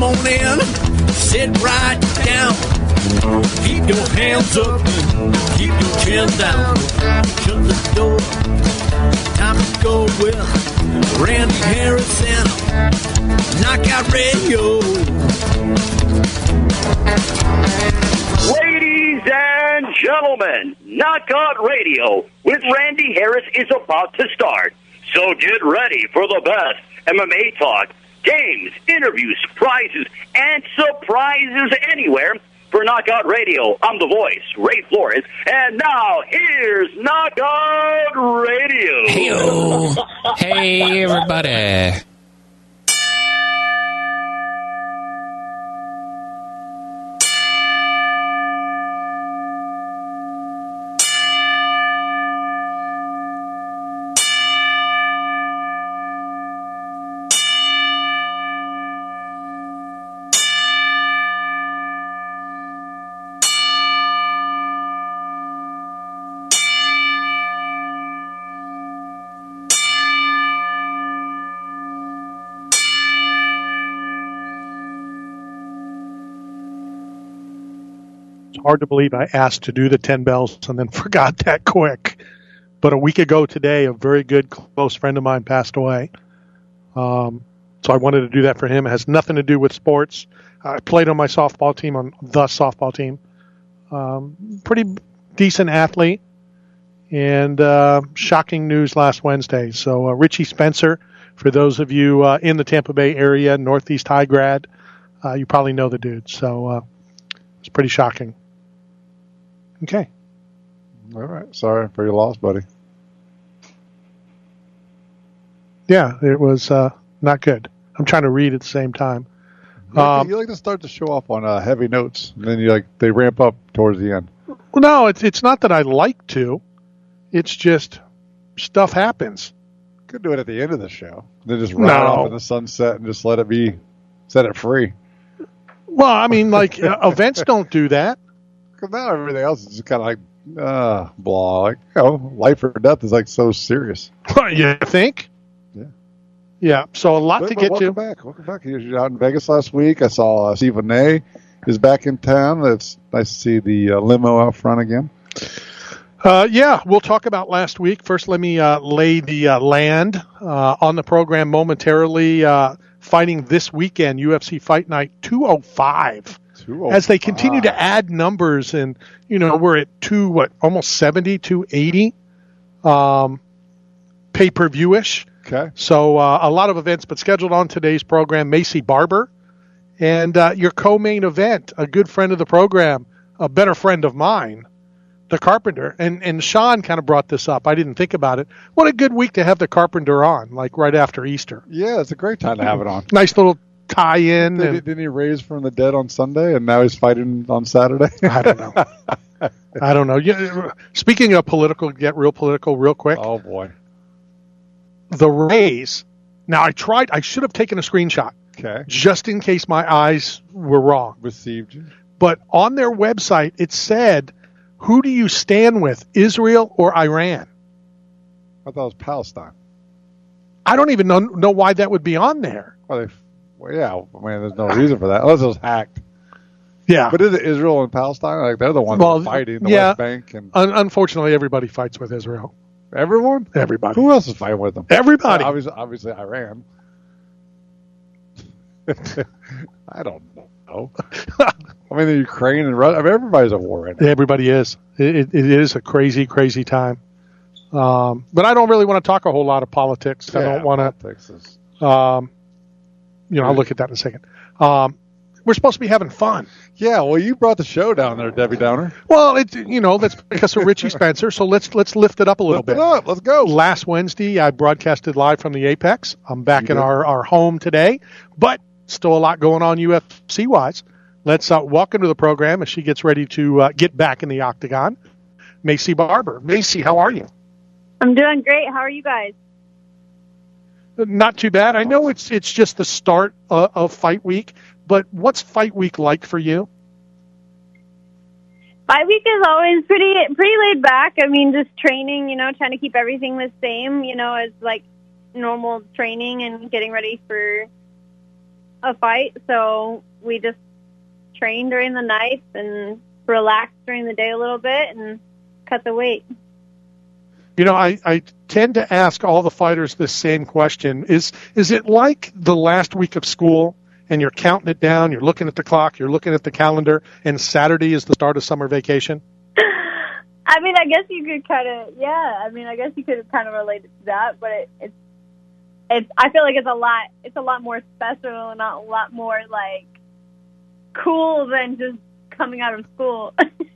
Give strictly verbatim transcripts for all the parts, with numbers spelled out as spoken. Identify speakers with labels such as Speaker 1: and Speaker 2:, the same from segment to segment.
Speaker 1: on in, sit right down. Keep your hands up and keep your chin down. Shut the door. Time to go with Randy Harrison. Knockout Radio.
Speaker 2: Ladies and gentlemen, Knockout Radio with Randy Harris is about to start. So get ready for the best M M A talk, games, interviews, prizes, and surprises anywhere. For Knockout Radio, I'm the voice, Ray Flores. And now, here's Knockout Radio.
Speaker 3: Hey-o. Hey, everybody.
Speaker 4: Hard to believe I asked to do the ten bells and then forgot that quick. But a week ago today, a very good, close friend of mine passed away. Um, so I wanted to do that for him. It has nothing to do with sports. I played on my softball team, on the softball team. Um, pretty decent athlete. And uh, shocking news last Wednesday. So uh, Richie Spencer, for those of you uh, in the Tampa Bay area, Northeast High grad, uh, you probably know the dude. So uh, it's pretty shocking. Okay.
Speaker 5: All right. Sorry for your loss, buddy.
Speaker 4: Yeah, it was uh, not good. I'm trying to read at the same time.
Speaker 5: You like,
Speaker 4: Um,
Speaker 5: to, you like to start the show off on uh, heavy notes, and then you like they ramp up towards the end.
Speaker 4: Well, no, it's it's not that I like to. It's just stuff happens.
Speaker 5: Could do it at the end of the show. Then just ride
Speaker 4: No.
Speaker 5: off in the sunset and just let it be, set it free.
Speaker 4: Well, I mean, like uh, events don't do that.
Speaker 5: Because now everything else is just kind of like, uh, blah. Like, you know, life or death is like so serious.
Speaker 4: You think?
Speaker 5: Yeah.
Speaker 4: Yeah. So a lot
Speaker 5: But-
Speaker 4: to
Speaker 5: but
Speaker 4: get
Speaker 5: welcome
Speaker 4: to.
Speaker 5: back. Welcome back. You were out in Vegas last week. I saw uh, Stephen Nay is back in town. It's nice to see the uh, limo out front again.
Speaker 4: Uh, yeah, we'll talk about last week. First, let me uh, lay the uh, land uh, on the program momentarily. Uh, fighting this weekend, U F C Fight Night two oh five. As they continue to add numbers, and you know we're at two what almost seventy, two eighty um, pay per view ish.
Speaker 5: Okay.
Speaker 4: So uh, a lot of events, but scheduled on today's program, Macy Barber, and uh, your co-main event, a good friend of the program, a better friend of mine, the Carpenter, and and Sean kind of brought this up. I didn't think about it. What a good week to have the Carpenter on, like right after Easter.
Speaker 5: Yeah, it's a great time to have it on.
Speaker 4: Nice little tie-in.
Speaker 5: Did,
Speaker 4: and,
Speaker 5: he, didn't he raise from the dead on Sunday, and now he's fighting on Saturday?
Speaker 4: I don't know. I don't know. Yeah, speaking of political, get real political real quick.
Speaker 5: Oh, boy.
Speaker 4: The Rays. Now, I tried. I should have taken a screenshot.
Speaker 5: Okay.
Speaker 4: Just in case my eyes were wrong.
Speaker 5: Received you.
Speaker 4: But on their website, it said, who do you stand with, Israel or Iran?
Speaker 5: I thought it was Palestine.
Speaker 4: I don't even know, know why that would be on there.
Speaker 5: Well, they, well, yeah, I mean, there's no reason for that, unless it was hacked.
Speaker 4: Yeah.
Speaker 5: But is it Israel and Palestine? Like, they're the ones
Speaker 4: Well,
Speaker 5: that are fighting, the
Speaker 4: yeah.
Speaker 5: West Bank. And
Speaker 4: Un- unfortunately, everybody fights with Israel.
Speaker 5: everyone?
Speaker 4: Everybody.
Speaker 5: Who else is fighting with them?
Speaker 4: Everybody.
Speaker 5: Uh, obviously, obviously, Iran. I don't know. I mean, the Ukraine and Russia. I mean, everybody's at war right now.
Speaker 4: Everybody is. It, it, it is a crazy, crazy time. Um, but I don't really want to talk a whole lot of politics. I
Speaker 5: Yeah,
Speaker 4: don't want
Speaker 5: politics is-
Speaker 4: to, um, you know, I'll look at that in a second. Um, we're supposed to be having fun.
Speaker 5: Yeah, well, you brought the show down there, Debbie Downer.
Speaker 4: Well, it's, you know, that's because of Richie Spencer. So let's, let's lift it up a little
Speaker 5: Lift
Speaker 4: bit.
Speaker 5: it up. Let's go.
Speaker 4: Last Wednesday, I broadcasted live from the Apex. I'm back
Speaker 5: You
Speaker 4: in
Speaker 5: did.
Speaker 4: our, our home today, but still a lot going on U F C wise. Let's uh, welcome to the program as she gets ready to uh, get back in the octagon, Macy Barber. Macy, how are you?
Speaker 6: I'm doing great. How are you guys?
Speaker 4: Not too bad. I know it's it's just the start uh, of fight week, but what's fight week like for you?
Speaker 6: Fight week is always pretty pretty laid back. I mean, just training, you know, trying to keep everything the same, you know, as like normal training and getting ready for a fight, so we just train during the nights and relax during the day a little bit and cut the weight.
Speaker 4: You know, I, I tend to ask all the fighters this same question. Is is it like the last week of school and you're counting it down, you're looking at the clock, you're looking at the calendar, and Saturday is the start of summer vacation?
Speaker 6: I mean, I guess you could kind of, yeah, I mean, I guess you could kind of relate it to that, but it, it's, it's, I feel like it's a lot, it's a lot more special and a lot more, like, cool than just coming out of school.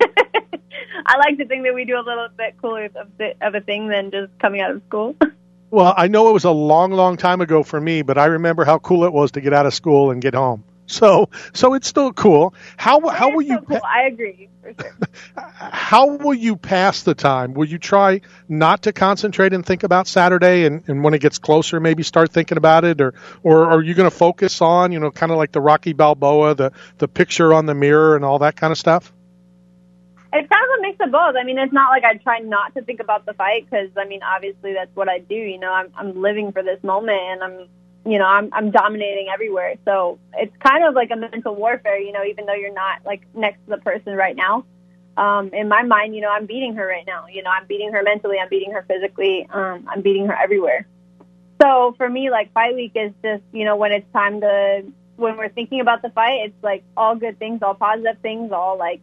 Speaker 6: I like to think that we do a little bit cooler of, the, of a thing than just coming out of school.
Speaker 4: Well, I know it was a long, long time ago for me, but I remember how cool it was to get out of school and get home. So, so it's still cool. How how will you?
Speaker 6: So cool. I agree for sure.
Speaker 4: How will you pass the time? Will you try not to concentrate and think about Saturday, and, and when it gets closer, maybe start thinking about it, or or are you going to focus on, you know, kind of like the Rocky Balboa, the the picture on the mirror and all that kind of stuff?
Speaker 6: It's kind of a mix of both. I mean, it's not like I try not to think about the fight because, I mean, obviously that's what I do. You know, I'm I'm living for this moment, and I'm, you know, I'm I'm dominating everywhere. So it's kind of like a mental warfare, you know, even though you're not, like, next to the person right now. Um, in my mind, you know, I'm beating her right now. You know, I'm beating her mentally. I'm beating her physically. Um, I'm beating her everywhere. So for me, like, fight week is just, you know, when it's time to, when we're thinking about the fight, it's, like, all good things, all positive things, all, like,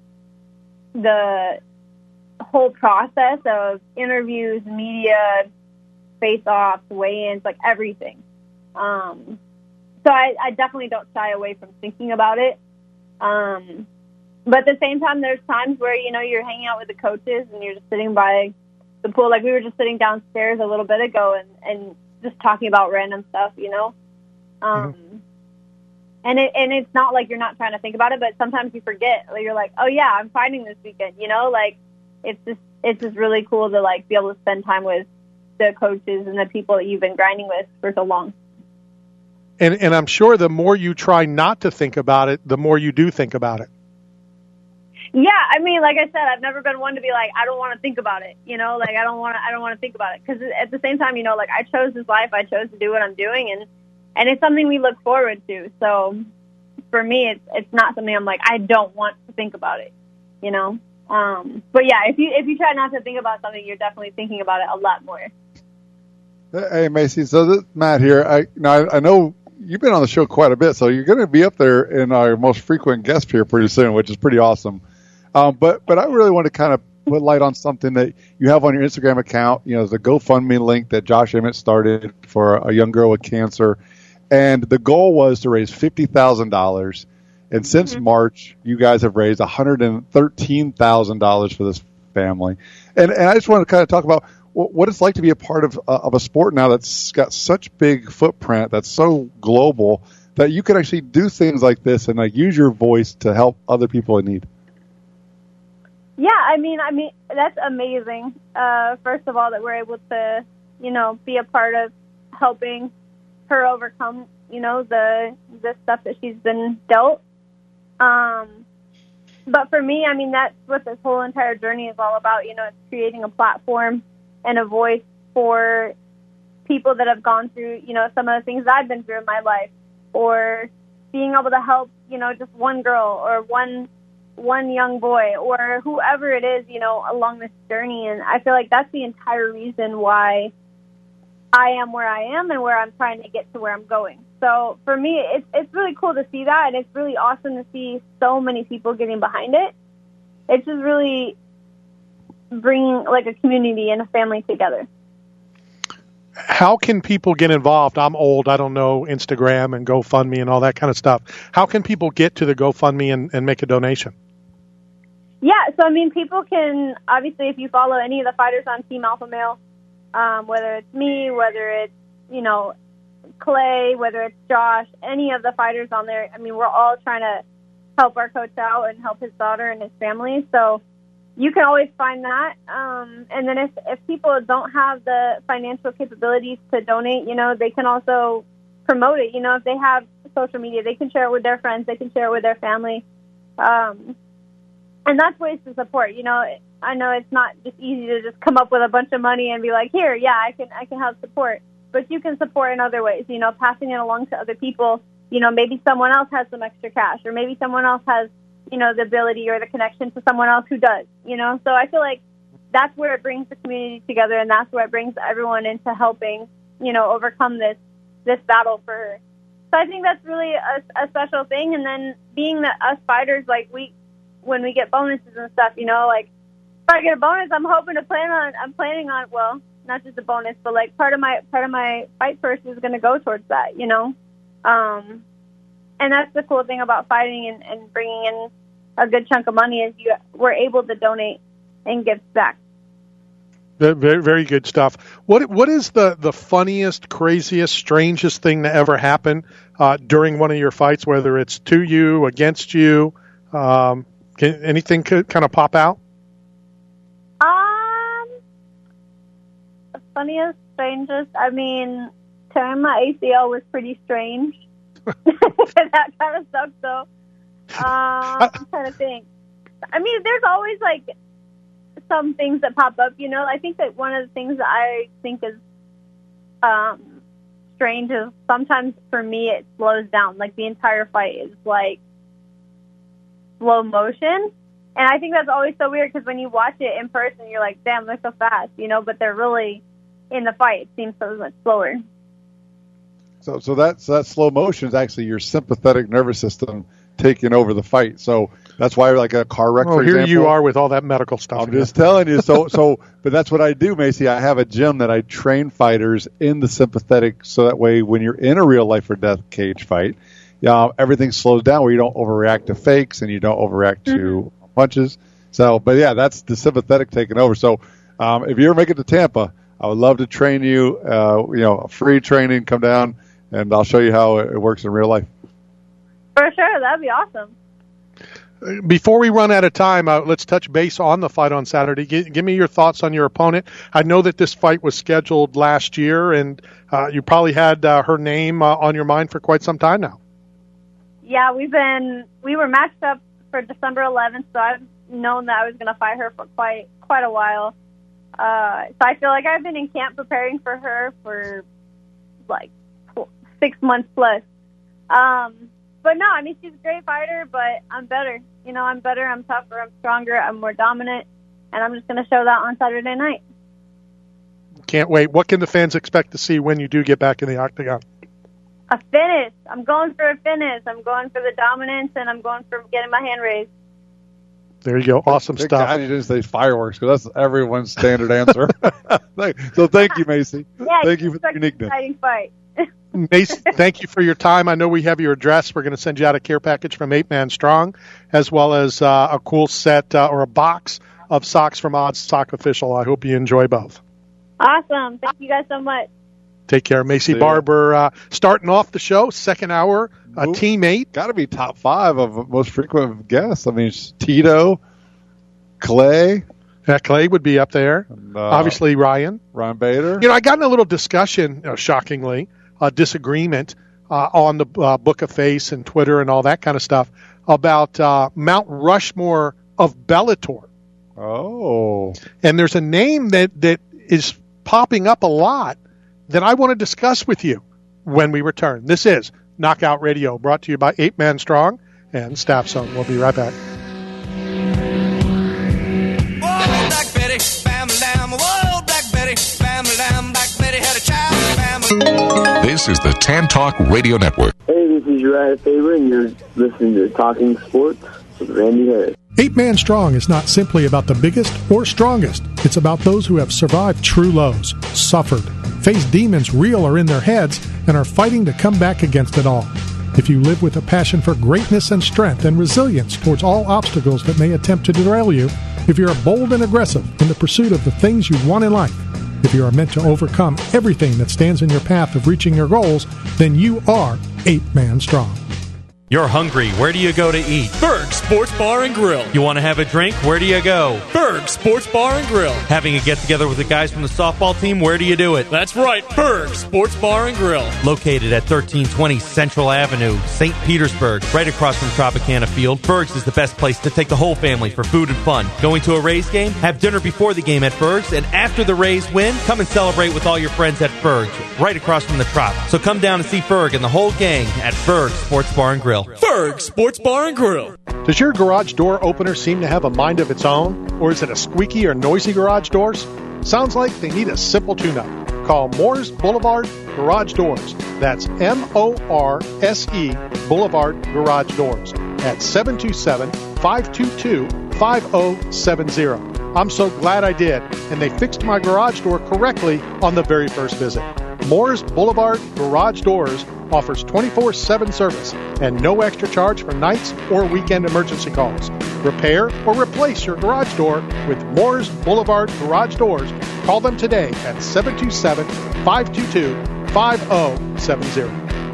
Speaker 6: the whole process of interviews, media, face-offs, weigh-ins, like everything. Um, so I, I definitely don't shy away from thinking about it. Um, but at the same time, there's times where, you know, you're hanging out with the coaches and you're just sitting by the pool. Like we were just sitting downstairs a little bit ago and, and just talking about random stuff, you know. Um, mm-hmm. And it and it's not like you're not trying to think about it, but sometimes you forget. Like you're like, oh yeah, I'm fighting this weekend. You know, like it's just it's just really cool to like be able to spend time with the coaches and the people that you've been grinding with for so long.
Speaker 4: And and I'm sure the more you try not to think about it, the more you do think about it.
Speaker 6: Yeah, I mean, like I said, I've never been one to be like, I don't want to think about it. You know, like I don't want to I don't want to think about it because at the same time, you know, like I chose this life, I chose to do what I'm doing, and. And it's something we look forward to. So for me, it's it's not something I'm like, I don't want to think about it, you know? Um, but yeah, if you if you try not to think about something, you're definitely thinking about it a lot more.
Speaker 5: Hey, Macy, so this Matt here. I, now, I know you've been on the show quite a bit, so you're going to be up there in our most frequent guest here pretty soon, which is pretty awesome. Um, but, but I really want to kind of put light on something that you have on your Instagram account. You know, the GoFundMe link that Josh Emmett started for a young girl with cancer. And the goal was to raise fifty thousand dollars. And since mm-hmm. March, you guys have raised one hundred thirteen thousand dollars for this family. And, and I just want to kind of talk about what it's like to be a part of, uh, of a sport now that's got such big footprint, that's so global, that you can actually do things like this and like use your voice to help other people in need.
Speaker 6: Yeah, I mean, I mean that's amazing. Uh, first of all, that we're able to, you know, be a part of helping her overcome, you know, the the stuff that she's been dealt. Um, but for me, I mean, that's what this whole entire journey is all about. You know, it's creating a platform and a voice for people that have gone through, you know, some of the things I've been through in my life, or being able to help, you know, just one girl or one one young boy or whoever it is, you know, along this journey. And I feel like that's the entire reason why I am where I am and where I'm trying to get to where I'm going. So for me, it's it's really cool to see that, and it's really awesome to see so many people getting behind it. It's just really bringing like a community and a family together.
Speaker 4: How can people get involved? I'm old. I don't know Instagram and GoFundMe and all that kind of stuff. How can people get to the GoFundMe and, and make a donation?
Speaker 6: Yeah, so I mean, people can, obviously, if you follow any of the fighters on Team Alpha Male, Um, whether it's me, whether it's, you know, Clay, whether it's Josh, any of the fighters on there. I mean, we're all trying to help our coach out and help his daughter and his family. So you can always find that. Um, and then if, if people don't have the financial capabilities to donate, you know, they can also promote it. You know, if they have social media, they can share it with their friends. They can share it with their family. Um, and that's ways to support, you know. I know it's not just easy to just come up with a bunch of money and be like, here, yeah, I can I can help support. But you can support in other ways, you know, passing it along to other people you know, maybe someone else has some extra cash, or maybe someone else has, you know, the ability or the connection to someone else who does, you know. So I feel like that's where it brings the community together, and that's where it brings everyone into helping, you know, overcome this this battle for her. So I think that's really a, a special thing. And then being that us fighters, like we, when we get bonuses and stuff, you know, like if I get a bonus, I'm hoping to plan on, I'm planning on, well, not just a bonus, but like part of my part of my fight purse is going to go towards that, you know. Um, and that's the cool thing about fighting and, and bringing in a good chunk of money is you we're able to donate and give back.
Speaker 4: Very, very good stuff. What What is the, the funniest, craziest, strangest thing that ever happened uh, during one of your fights, whether it's to you, against you? Um, can anything could kind of pop out?
Speaker 6: Um, the funniest, strangest, I mean, tearing my A C L was pretty strange. That kind of sucked, though. Um, I'm trying to think. I mean, there's always, like, some things that pop up, you know. I think that one of the things that I think is um, strange is sometimes for me it slows down. Like the entire fight is like slow motion. And I think that's always so weird because when you watch it in person, you're like, damn, they're so fast, you know, but they're really in the fight. It seems so much slower.
Speaker 5: So, so that, so that slow motion is actually your sympathetic nervous system taking over the fight. So that's why, like a car wreck,
Speaker 4: oh,
Speaker 5: for
Speaker 4: here
Speaker 5: example.
Speaker 4: you are with all that medical stuff.
Speaker 5: I'm
Speaker 4: again.
Speaker 5: just telling you. So, so, but that's what I do, Macy. I have a gym that I train fighters in the sympathetic, so that way when you're in a real life or death cage fight, yeah, everything slows down where you don't overreact to fakes and you don't overreact mm-hmm. to punches. So, but yeah, that's the sympathetic taking over. So, um, if you ever make it to Tampa, I would love to train you. Uh, you know, free training. Come down and I'll show you how it works in real life.
Speaker 6: For sure, that'd be awesome.
Speaker 4: Before we run out of time, uh, let's touch base on the fight on Saturday. G- give me your thoughts on your opponent. I know that this fight was scheduled last year, and uh, you probably had uh, her name uh, on your mind for quite some time now.
Speaker 6: Yeah, we've been we were matched up for December eleventh, so I've known that I was going to fight her for quite quite a while. Uh, so I feel like I've been in camp preparing for her for like six months plus. Um, But no, I mean, she's a great fighter, but I'm better. You know, I'm better, I'm tougher, I'm stronger, I'm more dominant, and I'm just going to show that on Saturday night.
Speaker 4: Can't wait. What can the fans expect to see when you do get back in the octagon?
Speaker 6: A finish. I'm going for a finish. I'm going for the dominance, and I'm going for getting my hand raised.
Speaker 4: There you go. Awesome
Speaker 5: Big
Speaker 4: stuff.
Speaker 5: God, you didn't say fireworks, because that's everyone's standard answer. So thank you, Macy.
Speaker 6: Yeah,
Speaker 5: thank you for the uniqueness.
Speaker 6: Exciting fight.
Speaker 4: Mace, thank you for your time. I know we have your address. We're going to send you out a care package from Eight Man Strong, as well as uh, a cool set uh, or a box of socks from Odd Sock Official. I hope you enjoy both.
Speaker 6: Awesome. Thank you guys so much.
Speaker 4: Take care. Macy Barber uh, starting off the show, second hour, a Ooh, teammate.
Speaker 5: Got to be top five of most frequent guests. I mean, Tito, Clay.
Speaker 4: Yeah, Clay would be up there. And, uh, Obviously, Ryan.
Speaker 5: Ryan Bader.
Speaker 4: You know, I got in a little discussion, uh, shockingly, a disagreement uh, on the uh, Book of Face and Twitter and all that kind of stuff about uh, Mount Rushmore of Bellator.
Speaker 5: Oh.
Speaker 4: And there's a name that, that is popping up a lot that I want to discuss with you when we return. This is Knockout Radio, brought to you by Eight Man Strong and Staff Zone. We'll be right back.
Speaker 7: Whoa, Black Betty, bam, lamb. Whoa, Black Betty, bam, lamb. Black Betty had a child, bam.
Speaker 8: This is the Tan Talk Radio Network.
Speaker 9: Hey, this is Uriah Faber, and you're listening to Talking Sports with Randy Harris.
Speaker 10: Eight Man Strong is not simply about the biggest or strongest. It's about those who have survived true lows, suffered, faced demons real or in their heads, and are fighting to come back against it all. If you live with a passion for greatness and strength and resilience towards all obstacles that may attempt to derail you, if you're bold and aggressive in the pursuit of the things you want in life, if you are meant to overcome everything that stands in your path of reaching your goals, then you are Eight Man Strong.
Speaker 11: You're hungry. Where do you go to eat?
Speaker 1: Berg Sports Bar and Grill.
Speaker 11: You want to have a drink? Where do you go?
Speaker 1: Berg Sports Bar and Grill.
Speaker 11: Having a get-together with the guys from the softball team? Where do you do it?
Speaker 1: That's right, Berg Sports Bar and Grill.
Speaker 11: Located at thirteen twenty Central Avenue, Saint Petersburg, right across from Tropicana Field, Berg's is the best place to take the whole family for food and fun. Going to a Rays game? Have dinner before the game at Berg's, and after the Rays win, come and celebrate with all your friends at Berg's, right across from the Trop. So come down and see Berg and the whole gang at Berg Sports Bar and Grill.
Speaker 1: Berg Sports Bar and Grill.
Speaker 4: Does your garage door opener seem to have a mind of its own? Or is it a squeaky or noisy garage doors? Sounds like they need a simple tune-up. Call Moores Boulevard Garage Doors. That's M O R S E Boulevard Garage Doors at seven two seven, five two two, five zero seven zero. I'm so glad I did, and they fixed my garage door correctly on the very first visit. Moores Boulevard Garage Doors offers twenty-four seven service and no extra charge for nights or weekend emergency calls. Repair or replace your garage door with Moores Boulevard Garage Doors. Call them today at seven two seven, five two two, five zero seven zero.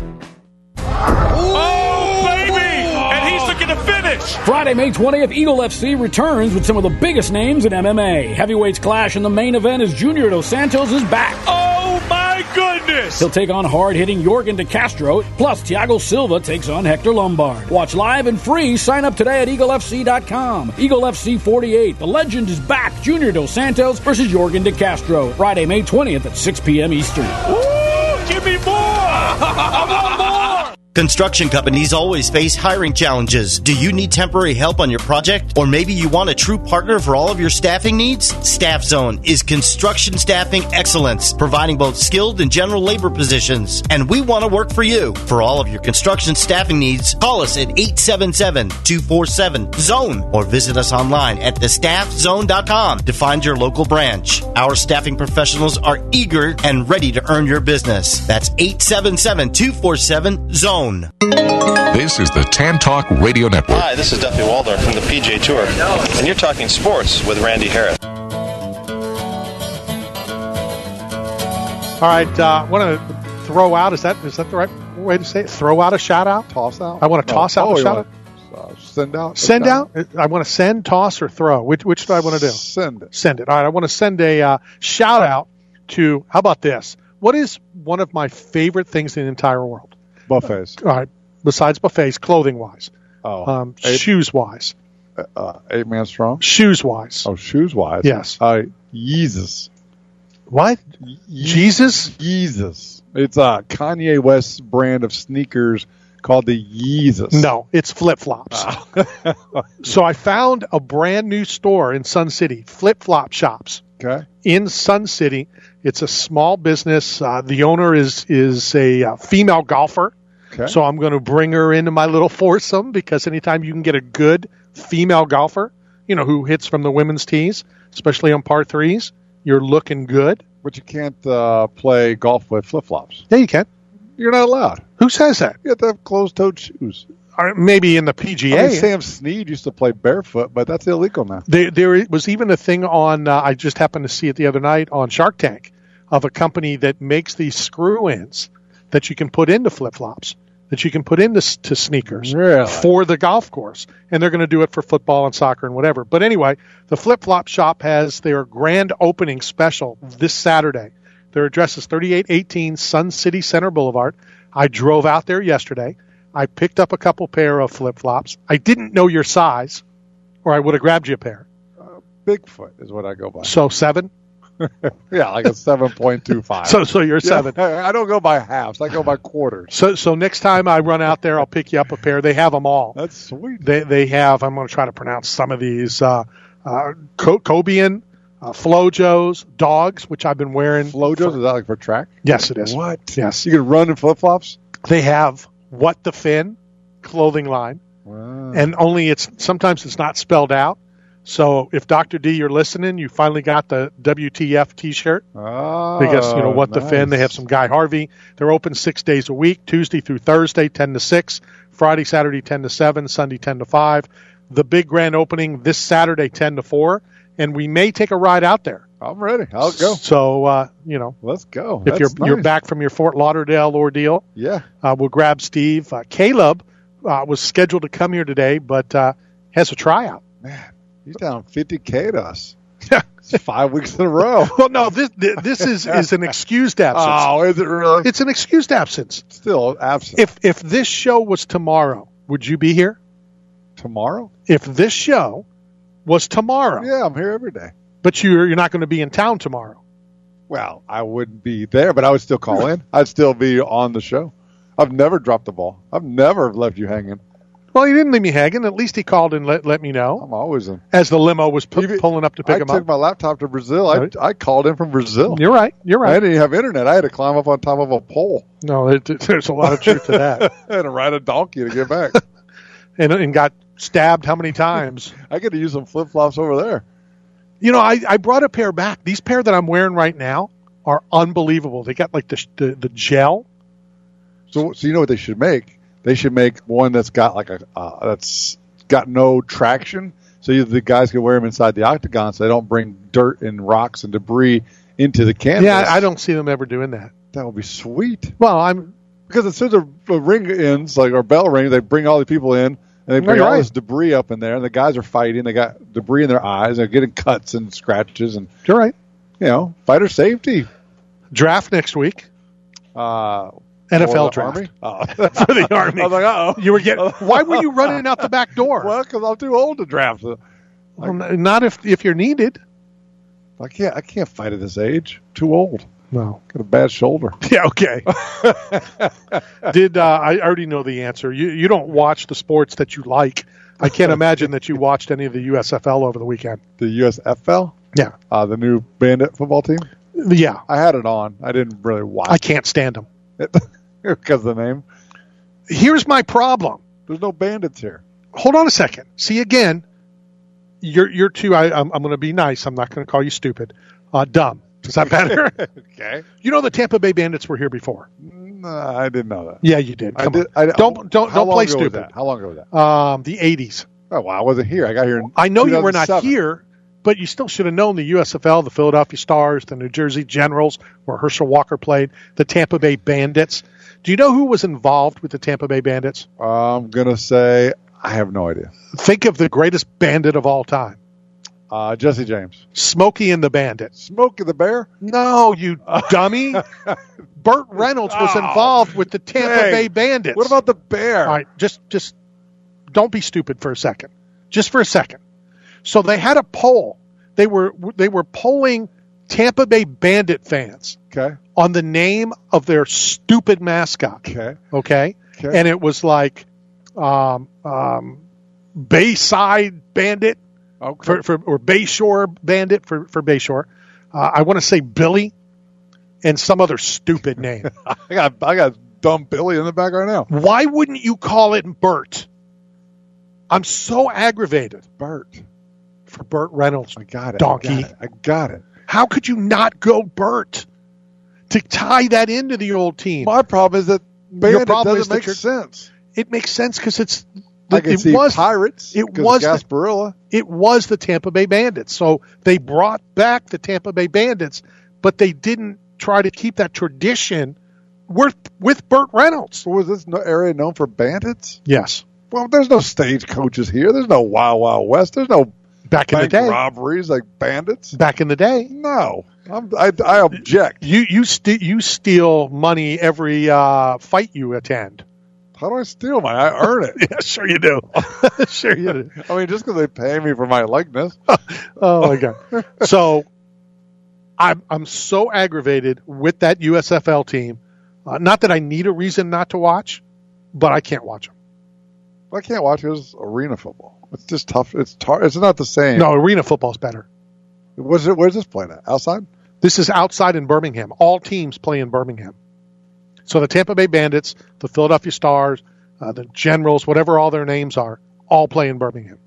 Speaker 1: Oh, baby! And he's looking to finish!
Speaker 12: Friday, May twentieth, Eagle F C returns with some of the biggest names in M M A. Heavyweights clash in the main event as Junior Dos Santos is back.
Speaker 1: Oh, my goodness!
Speaker 12: He'll take on hard-hitting Yorgan De Castro, plus Thiago Silva takes on Hector Lombard. Watch live and free. Sign up today at eagle f c dot com. Eagle F C forty-eight. The legend is back. Junior Dos Santos versus Yorgan De Castro. Friday, May twentieth at six p.m. Eastern.
Speaker 1: Ooh, give me more! I want more!
Speaker 13: Construction companies always face hiring challenges. Do you need temporary help on your project? Or maybe you want a true partner for all of your staffing needs? Staff Zone is construction staffing excellence, providing both skilled and general labor positions. And we want to work for you. For all of your construction staffing needs, call us at eight seven seven, two four seven, zone or visit us online at the staff zone dot com to find your local branch. Our staffing professionals are eager and ready to earn your business. That's eight seven seven, two four seven, zone.
Speaker 8: This is the Tan Talk Radio Network.
Speaker 14: Hi, this is Duffy Waldorf from the P G A Tour, and you're talking sports with Randy Harris.
Speaker 4: All right, uh, I want to throw out, is that is that the right way to say it? Throw out a shout out?
Speaker 5: Toss out?
Speaker 4: I want to
Speaker 5: No.
Speaker 4: toss out
Speaker 5: Oh,
Speaker 4: a
Speaker 5: you
Speaker 4: shout
Speaker 5: want
Speaker 4: out?
Speaker 5: Uh, send out?
Speaker 4: Send out? I want to send, toss, or throw. Which which do I want to do?
Speaker 5: Send it.
Speaker 4: Send it. All right, I want to send a uh, shout out to, how about this? What is one of my favorite things in the entire world?
Speaker 5: Buffets.
Speaker 4: All right, besides buffets, clothing-wise.
Speaker 5: Oh.
Speaker 4: Um,
Speaker 5: Eight-
Speaker 4: shoes-wise.
Speaker 5: Uh, eight man strong?
Speaker 4: Shoes-wise.
Speaker 5: Oh, shoes wise?
Speaker 4: Yes.
Speaker 5: Uh, Yeezus.
Speaker 4: What? Jesus?
Speaker 5: Yeezus. It's a Kanye West brand of sneakers called the Yeezus.
Speaker 4: No, it's flip-flops. So I found a brand new store in Sun City, flip-flop shops.
Speaker 5: Okay.
Speaker 4: In Sun City. It's a small business. Uh, the owner is is a uh, female golfer.
Speaker 5: Okay.
Speaker 4: So I'm going to bring her into my little foursome because anytime you can get a good female golfer, you know, who hits from the women's tees, especially on par threes, you're looking good.
Speaker 5: But you can't uh, play golf with flip-flops.
Speaker 4: Yeah, you can.
Speaker 5: You're not allowed.
Speaker 4: Who says that?
Speaker 5: You have to have closed-toed shoes.
Speaker 4: Or maybe in the P G A.
Speaker 5: I mean, Sam Snead used to play barefoot, but that's illegal now.
Speaker 4: There, there was even a thing on, uh, I just happened to see it the other night on Shark Tank, of a company that makes these screw-ins that you can put into flip-flops, that you can put into to sneakers
Speaker 5: Really?
Speaker 4: for the golf course. And they're going to do it for football and soccer and whatever. But anyway, the flip-flop shop has their grand opening special this Saturday. Their address is thirty-eight eighteen Sun City Center Boulevard. I drove out there yesterday. I picked up a couple pair of flip-flops. I didn't know your size, or I would have grabbed you a pair.
Speaker 5: Uh, Bigfoot is what I go by.
Speaker 4: So seven?
Speaker 5: Yeah, like a seven point two five.
Speaker 4: So so you're seven.
Speaker 5: Yeah, I don't go by halves. I go by quarters.
Speaker 4: So so next time I run out there, I'll pick you up a pair. They have them all.
Speaker 5: That's sweet.
Speaker 4: They they have, I'm going to try to pronounce some of these, uh, uh, Co- Cobian, uh, Flojos, dogs, which I've been wearing.
Speaker 5: Flojos, is that like for track?
Speaker 4: Yes, it is.
Speaker 5: What?
Speaker 4: Yes.
Speaker 5: You can run in flip-flops?
Speaker 4: They have What the Fin clothing line.
Speaker 5: Wow.
Speaker 4: And only it's sometimes it's not spelled out. So if Doctor D, you're listening, you finally got the W T F T-shirt.
Speaker 5: Oh,
Speaker 4: Because, you know, What
Speaker 5: nice.
Speaker 4: the Fin, they have some Guy Harvey. They're open six days a week, Tuesday through Thursday, ten to six, Friday, Saturday, ten to seven, Sunday, ten to five. The big grand opening this Saturday, ten to four. And we may take a ride out there.
Speaker 5: I'm ready. I'll go.
Speaker 4: So, uh, you know,
Speaker 5: Let's go.
Speaker 4: if
Speaker 5: That's
Speaker 4: you're
Speaker 5: nice.
Speaker 4: you're back from your Fort Lauderdale ordeal,
Speaker 5: Yeah.
Speaker 4: uh, we'll grab Steve. Uh, Caleb, uh, was scheduled to come here today, but uh, has a tryout.
Speaker 5: Man, he's down fifty K to us. It's five weeks in a row.
Speaker 4: Well, no, this this is, is an excused absence.
Speaker 5: Oh, is it really?
Speaker 4: It's an excused absence.
Speaker 5: Still absent.
Speaker 4: If if this show was tomorrow, would you be here?
Speaker 5: Tomorrow?
Speaker 4: If this show was tomorrow.
Speaker 5: Yeah, I'm here every day.
Speaker 4: But you're you're not going to be in town tomorrow.
Speaker 5: Well, I wouldn't be there, but I would still call in. I'd still be on the show. I've never dropped the ball. I've never left you hanging.
Speaker 4: Well, he didn't leave me hanging. At least he called and let let me know.
Speaker 5: I'm always in.
Speaker 4: As the limo was pu-
Speaker 5: Even,
Speaker 4: pulling up to pick
Speaker 5: I
Speaker 4: him
Speaker 5: took
Speaker 4: up.
Speaker 5: my laptop to Brazil. I,
Speaker 4: Right.
Speaker 5: I called in from Brazil.
Speaker 4: You're right. You're right.
Speaker 5: I didn't even have internet. I had to climb up on top of a pole.
Speaker 4: No, it, there's a lot of truth to that.
Speaker 5: I had to ride a donkey to get back.
Speaker 4: and and got stabbed how many times?
Speaker 5: I get to use some flip-flops over there.
Speaker 4: You know, I, I brought a pair back. These pair that I'm wearing right now are unbelievable. They got like the the, the gel.
Speaker 5: So, so you know what they should make? They should make one that's got like a uh, that's got no traction, so you, the guys can wear them inside the octagon, so they don't bring dirt and rocks and debris into the canvas.
Speaker 4: Yeah, I don't see them ever doing that.
Speaker 5: That would be sweet.
Speaker 4: Well, I'm
Speaker 5: because as soon as the ring ends, like our bell rings, they bring all the people in and they bring
Speaker 4: You're
Speaker 5: all
Speaker 4: right.
Speaker 5: this debris up in there, and the guys are fighting. They got debris in their eyes. They're getting cuts and scratches, and
Speaker 4: You're right.
Speaker 5: you know, fighter safety.
Speaker 4: Draft next week.
Speaker 5: Uh,
Speaker 4: N F L
Speaker 5: for the
Speaker 4: draft.
Speaker 5: Army? Oh.
Speaker 4: For the Army.
Speaker 5: I was like, uh-oh.
Speaker 4: You were getting. Why were you running out the back door?
Speaker 5: Well, because I'm too old to draft.
Speaker 4: Well, n- not if if you're needed.
Speaker 5: I can't. I can't fight at this age. Too old.
Speaker 4: No.
Speaker 5: Got a bad shoulder.
Speaker 4: Yeah. Okay. Did uh, I already know the answer? You you don't watch the sports that you like. I can't imagine that you watched any of the U S F L over the weekend.
Speaker 5: The U S F L.
Speaker 4: Yeah.
Speaker 5: Uh, the new Bandit football team.
Speaker 4: Yeah.
Speaker 5: I had it on. I didn't really watch.
Speaker 4: I can't stand them.
Speaker 5: Because of the name.
Speaker 4: Here's my problem.
Speaker 5: There's no bandits here.
Speaker 4: Hold on a second. See, again, you're you're too. I, I'm I'm going to be nice. I'm not going to call you stupid. Uh, dumb. Is that better?
Speaker 5: Okay.
Speaker 4: You know the Tampa Bay Bandits were here before.
Speaker 5: No, I didn't know that.
Speaker 4: Yeah, you did.
Speaker 5: I
Speaker 4: Come
Speaker 5: did.
Speaker 4: on.
Speaker 5: I,
Speaker 4: don't don't
Speaker 5: how
Speaker 4: don't
Speaker 5: long
Speaker 4: play
Speaker 5: ago was
Speaker 4: stupid.
Speaker 5: that? How long ago was that?
Speaker 4: Um, the eighties.
Speaker 5: Oh, well, I wasn't here. I got here in
Speaker 4: I know you were not
Speaker 5: two thousand seven.
Speaker 4: here, but you still should have known the U S F L, the Philadelphia Stars, the New Jersey Generals, where Herschel Walker played, the Tampa Bay Bandits. Do you know who was involved with the Tampa Bay Bandits?
Speaker 5: I'm going to say I have no idea.
Speaker 4: Think of the greatest bandit of all time.
Speaker 5: Uh, Jesse James.
Speaker 4: Smokey and the Bandit.
Speaker 5: Smokey the Bear?
Speaker 4: No, you dummy. Burt Reynolds was
Speaker 5: Oh,
Speaker 4: involved with the Tampa
Speaker 5: dang.
Speaker 4: Bay Bandits.
Speaker 5: What about the bear?
Speaker 4: All right, just just don't be stupid for a second. Just for a second. So they had a poll. They were they were polling Tampa Bay Bandit fans
Speaker 5: Okay.
Speaker 4: on the name of their stupid mascot.
Speaker 5: Okay.
Speaker 4: Okay?
Speaker 5: Okay.
Speaker 4: And it was like um, um, Bayside Bandit
Speaker 5: Okay.
Speaker 4: for, for or Bayshore Bandit for for Bayshore. Uh, I want to say Billy and some other stupid name.
Speaker 5: I got I got dumb Billy in the back right now.
Speaker 4: Why wouldn't you call it Bert? I'm so aggravated.
Speaker 5: Bert.
Speaker 4: For Burt Reynolds.
Speaker 5: I got it.
Speaker 4: Donkey.
Speaker 5: I got it. I got it.
Speaker 4: How could you not go Bert to tie that into the old team?
Speaker 5: My problem is that
Speaker 4: Your
Speaker 5: Bandit
Speaker 4: problem
Speaker 5: doesn't
Speaker 4: is that
Speaker 5: make
Speaker 4: you're-
Speaker 5: sense.
Speaker 4: It makes sense because it's
Speaker 5: I can
Speaker 4: it
Speaker 5: see
Speaker 4: was
Speaker 5: Pirates.
Speaker 4: it
Speaker 5: 'cause
Speaker 4: was the-
Speaker 5: Gasparilla.
Speaker 4: it was the Tampa Bay Bandits. So they brought back the Tampa Bay Bandits, but they didn't try to keep that tradition with with Burt Reynolds.
Speaker 5: So was this no- area known for bandits?
Speaker 4: Yes.
Speaker 5: Well, there's no stagecoaches here. There's no Wild Wild West. There's no
Speaker 4: Back in the
Speaker 5: bank
Speaker 4: day.
Speaker 5: robberies like bandits.
Speaker 4: Back in the day.
Speaker 5: No, I'm, I, I object.
Speaker 4: You you st- you steal money every uh, fight you attend.
Speaker 5: How do I steal money? I earn it.
Speaker 4: Yeah, sure you do. Sure you do.
Speaker 5: I mean, just because they pay me for my likeness.
Speaker 4: Oh my god. So I'm I'm so aggravated with that U S F L team. Uh, not that I need a reason not to watch, but I can't watch them.
Speaker 5: I can't watch it. It's arena football. It's just tough. It's tar- It's not the same.
Speaker 4: No, arena football's better.
Speaker 5: Where's it? Where's this playing at? Outside?
Speaker 4: This is outside in Birmingham. All teams play in Birmingham. So the Tampa Bay Bandits, the Philadelphia Stars, uh, the Generals, whatever all their names are, all play in Birmingham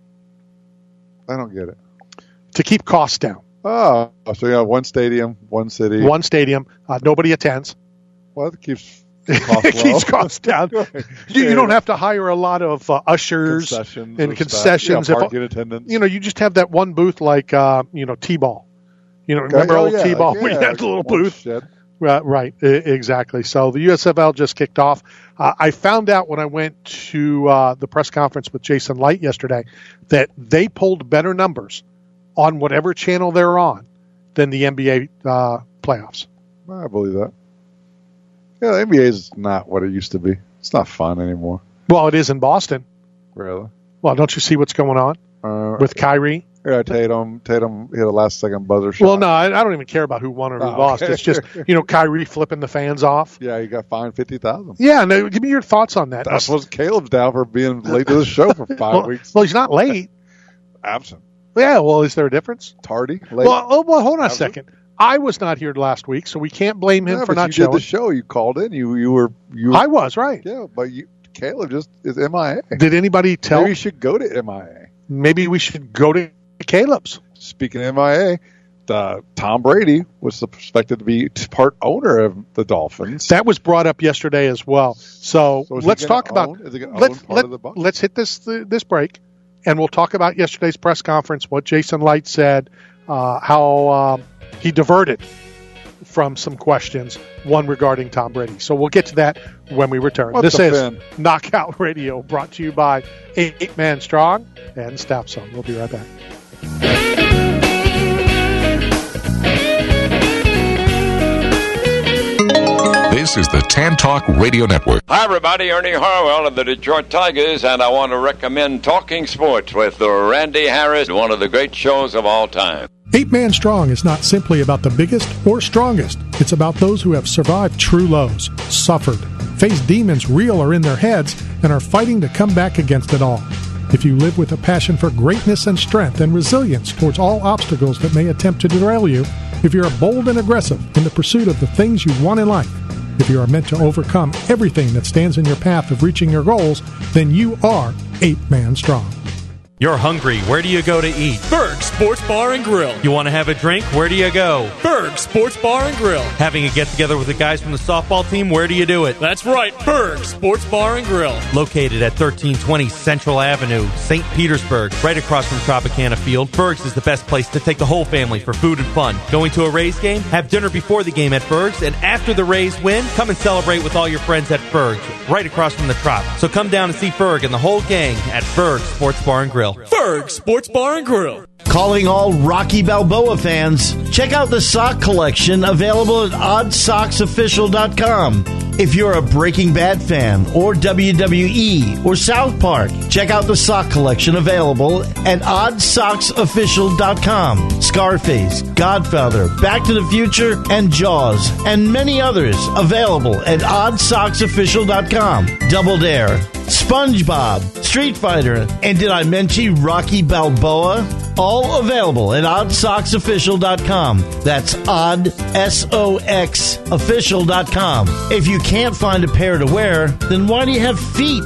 Speaker 5: I don't get it.
Speaker 4: to keep costs down.
Speaker 5: Oh, so you have one stadium, one city.
Speaker 4: One stadium, uh, nobody attends.
Speaker 5: Well, it keeps costs
Speaker 4: It
Speaker 5: low.
Speaker 4: keeps costs down. You, you don't have to hire a lot of uh, ushers
Speaker 5: Concessions
Speaker 4: and
Speaker 5: or stuff.
Speaker 4: concessions.
Speaker 5: Yeah,
Speaker 4: If-
Speaker 5: parking attendants.
Speaker 4: You know, you just have that one booth like, uh, you know, T-ball. You know,
Speaker 5: Okay.
Speaker 4: remember
Speaker 5: Oh,
Speaker 4: old
Speaker 5: yeah,
Speaker 4: T-ball
Speaker 5: like,
Speaker 4: where you
Speaker 5: yeah,
Speaker 4: had the little
Speaker 5: one
Speaker 4: booth?
Speaker 5: shed.
Speaker 4: Uh, right, I- exactly. So the U S F L just kicked off. Uh, I found out when I went to uh, the press conference with Jason Light yesterday that they pulled better numbers on whatever channel they're on than the N B A uh, playoffs.
Speaker 5: I believe that. Yeah, the N B A is not what it used to be. It's not fun anymore.
Speaker 4: Well, it is in Boston.
Speaker 5: Really?
Speaker 4: Well, don't you see what's going on
Speaker 5: uh,
Speaker 4: with Kyrie?
Speaker 5: Yeah, Tatum. Tatum hit a last-second buzzer shot.
Speaker 4: Well, no, I, I don't even care about who won or who
Speaker 5: Oh,
Speaker 4: lost.
Speaker 5: okay.
Speaker 4: It's just, you know, Kyrie flipping the fans off.
Speaker 5: Yeah, he got fined fifty thousand dollars.
Speaker 4: Yeah, no, give me your thoughts on that.
Speaker 5: That's what Caleb's down for being late to the show for five
Speaker 4: well,
Speaker 5: weeks.
Speaker 4: Well, he's not late.
Speaker 5: Absent.
Speaker 4: Yeah, well, is there a difference?
Speaker 5: Tardy? Late?
Speaker 4: Well, oh, well, hold on a
Speaker 5: Absent.
Speaker 4: second. I was not here last week, so we can't blame him
Speaker 5: Yeah,
Speaker 4: for
Speaker 5: but
Speaker 4: not
Speaker 5: you
Speaker 4: showing.
Speaker 5: did the show. You called in. You you were you.
Speaker 4: I was, right.
Speaker 5: Yeah, but you, Caleb just is M I A.
Speaker 4: Did anybody tell?
Speaker 5: Maybe you should go to M I A.
Speaker 4: Maybe we should go to Caleb's.
Speaker 5: Speaking of M I A, the, Tom Brady was suspected to be part owner of the Dolphins.
Speaker 4: That was brought up yesterday as well. So,
Speaker 5: So is he
Speaker 4: let's
Speaker 5: gonna
Speaker 4: talk about
Speaker 5: own- is he gonna
Speaker 4: let's
Speaker 5: own part
Speaker 4: let,
Speaker 5: of the Bucs?
Speaker 4: let's hit this this break, and we'll talk about yesterday's press conference. What Jason Light said, uh, how um, he diverted from some questions, one regarding Tom Brady. So we'll get to that when we return.
Speaker 5: What
Speaker 4: this
Speaker 5: the
Speaker 4: is
Speaker 5: fin?
Speaker 4: Knockout Radio, brought to you by Eight Man Strong and Staff Zone. We'll be right back.
Speaker 8: This is the Tan Talk Radio Network.
Speaker 15: Hi, everybody. Ernie Harwell of the Detroit Tigers, and I want to recommend Talking Sports with Randy Harris, one of the great shows of all time.
Speaker 10: Eight Man Strong is not simply about the biggest or strongest. It's about those who have survived true lows, suffered, faced demons real or in their heads, and are fighting to come back against it all. If you live with a passion for greatness and strength and resilience towards all obstacles that may attempt to derail you, if you're bold and aggressive in the pursuit of the things you want in life, if you are meant to overcome everything that stands in your path of reaching your goals, then you are Eight Man Strong.
Speaker 11: You're hungry. Where do you go to eat?
Speaker 12: Berg Sports Bar and Grill.
Speaker 11: You want to have a drink? Where do you go?
Speaker 12: Berg Sports Bar and Grill.
Speaker 11: Having a get-together with the guys from the softball team? Where do you do it?
Speaker 12: That's right, Berg Sports Bar and Grill.
Speaker 11: Located at thirteen twenty Central Avenue, Saint Petersburg, right across from Tropicana Field, Berg's is the best place to take the whole family for food and fun. Going to a Rays game? Have dinner before the game at Berg's, and after the Rays win, come and celebrate with all your friends at Berg's, right across from the Trop. So come down and see Berg and the whole gang at Berg Sports Bar and Grill.
Speaker 12: Berg Sports Bar and Grill.
Speaker 13: Calling all Rocky Balboa fans, check out the sock collection available at odd socks official dot com. If you're a Breaking Bad fan or W W E or South Park, check out the sock collection available at odd socks official dot com. Scarface, Godfather, Back to the Future, and Jaws, and many others available at odd socks official dot com. Double Dare, SpongeBob, Street Fighter, and did I mention Rocky Balboa? All available at odd socks official dot com. That's odd, S O X, official dot com. If you can't find a pair to wear, then why do you have feet?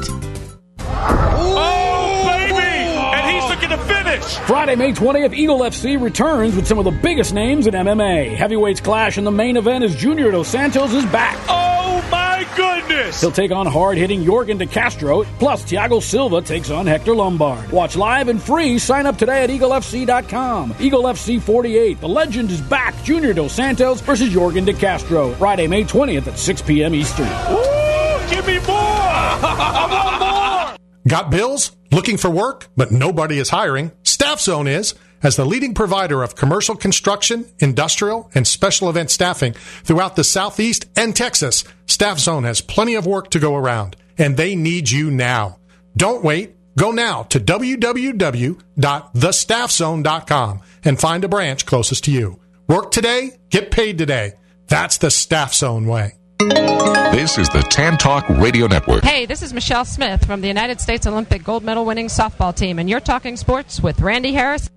Speaker 12: Oh, baby! And he's looking to finish! Friday, May twentieth, Eagle F C returns with some of the biggest names in M M A. Heavyweights clash in the main event as Junior Dos Santos is back. Oh, my goodness! He'll take on hard-hitting Jorgen De Castro, plus Thiago Silva takes on Hector Lombard. Watch live and free. Sign up today at eagle f c dot com. Eagle F C forty-eight. The legend is back. Junior Dos Santos versus Jorgen De Castro. Friday, May twentieth at six p.m. Eastern. Ooh, give me more! I want more!
Speaker 10: Got bills? Looking for work, but nobody is hiring? Staff Zone is. As the leading provider of commercial construction, industrial, and special event staffing throughout the Southeast and Texas, Staff Zone has plenty of work to go around, and they need you now. Don't wait. Go now to w w w dot the staff zone dot com and find a branch closest to you. Work today, get paid today. That's the Staff Zone way.
Speaker 8: This is the Tan Talk Radio Network.
Speaker 16: Hey, this is Michelle Smith from the United States Olympic gold medal winning softball team, and you're talking sports with Randy Harris.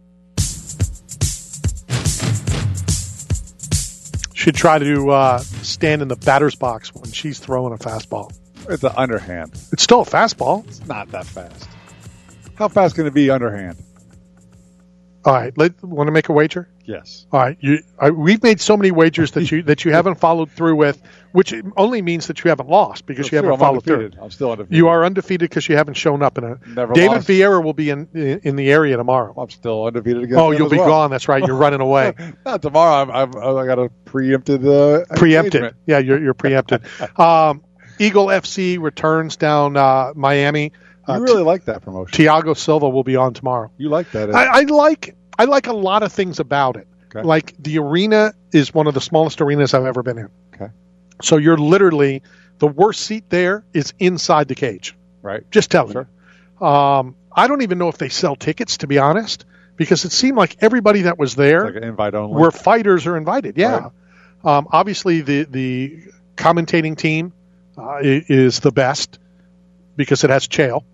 Speaker 4: Should try to uh, stand in the batter's box when she's throwing a fastball.
Speaker 5: It's an underhand.
Speaker 4: It's still a fastball.
Speaker 5: It's not that fast. How fast can it be underhand?
Speaker 4: All right. Let, want to make a wager?
Speaker 5: Yes.
Speaker 4: All right. You, I, we've made so many wagers that you that you haven't followed through with, which only means that you haven't lost because
Speaker 5: That's
Speaker 4: you
Speaker 5: true.
Speaker 4: haven't
Speaker 5: I'm
Speaker 4: followed
Speaker 5: undefeated.
Speaker 4: through.
Speaker 5: I'm still undefeated.
Speaker 4: You are undefeated because you haven't shown up in a.
Speaker 5: Never
Speaker 4: David
Speaker 5: lost.
Speaker 4: Vieira will be in in the area tomorrow.
Speaker 5: I'm still undefeated against
Speaker 4: Oh,
Speaker 5: him
Speaker 4: you'll
Speaker 5: as
Speaker 4: be
Speaker 5: well.
Speaker 4: gone. That's right. You're running away.
Speaker 5: Not tomorrow. I'm, I'm, I got a preempted. Uh,
Speaker 4: Preempted.
Speaker 5: engagement.
Speaker 4: Yeah, you're you're preempted. um, Eagle F C returns down uh, Miami.
Speaker 5: You
Speaker 4: Uh,
Speaker 5: really like that promotion.
Speaker 4: Thiago Silva will be on tomorrow.
Speaker 5: You like that? eh?
Speaker 4: I, I like I like a lot of things about it.
Speaker 5: Okay.
Speaker 4: Like the arena is one of the smallest arenas I've ever been in.
Speaker 5: Okay.
Speaker 4: So you're literally the worst seat there is inside the cage.
Speaker 5: Right.
Speaker 4: Just telling
Speaker 5: Sure.
Speaker 4: you. Um, I don't even know if they sell tickets, to be honest, because it seemed like everybody that was there
Speaker 5: Like an invite only.
Speaker 4: where fighters are invited. Yeah.
Speaker 5: Right.
Speaker 4: Um, obviously, the the commentating team uh, i- is the best because it has Chael.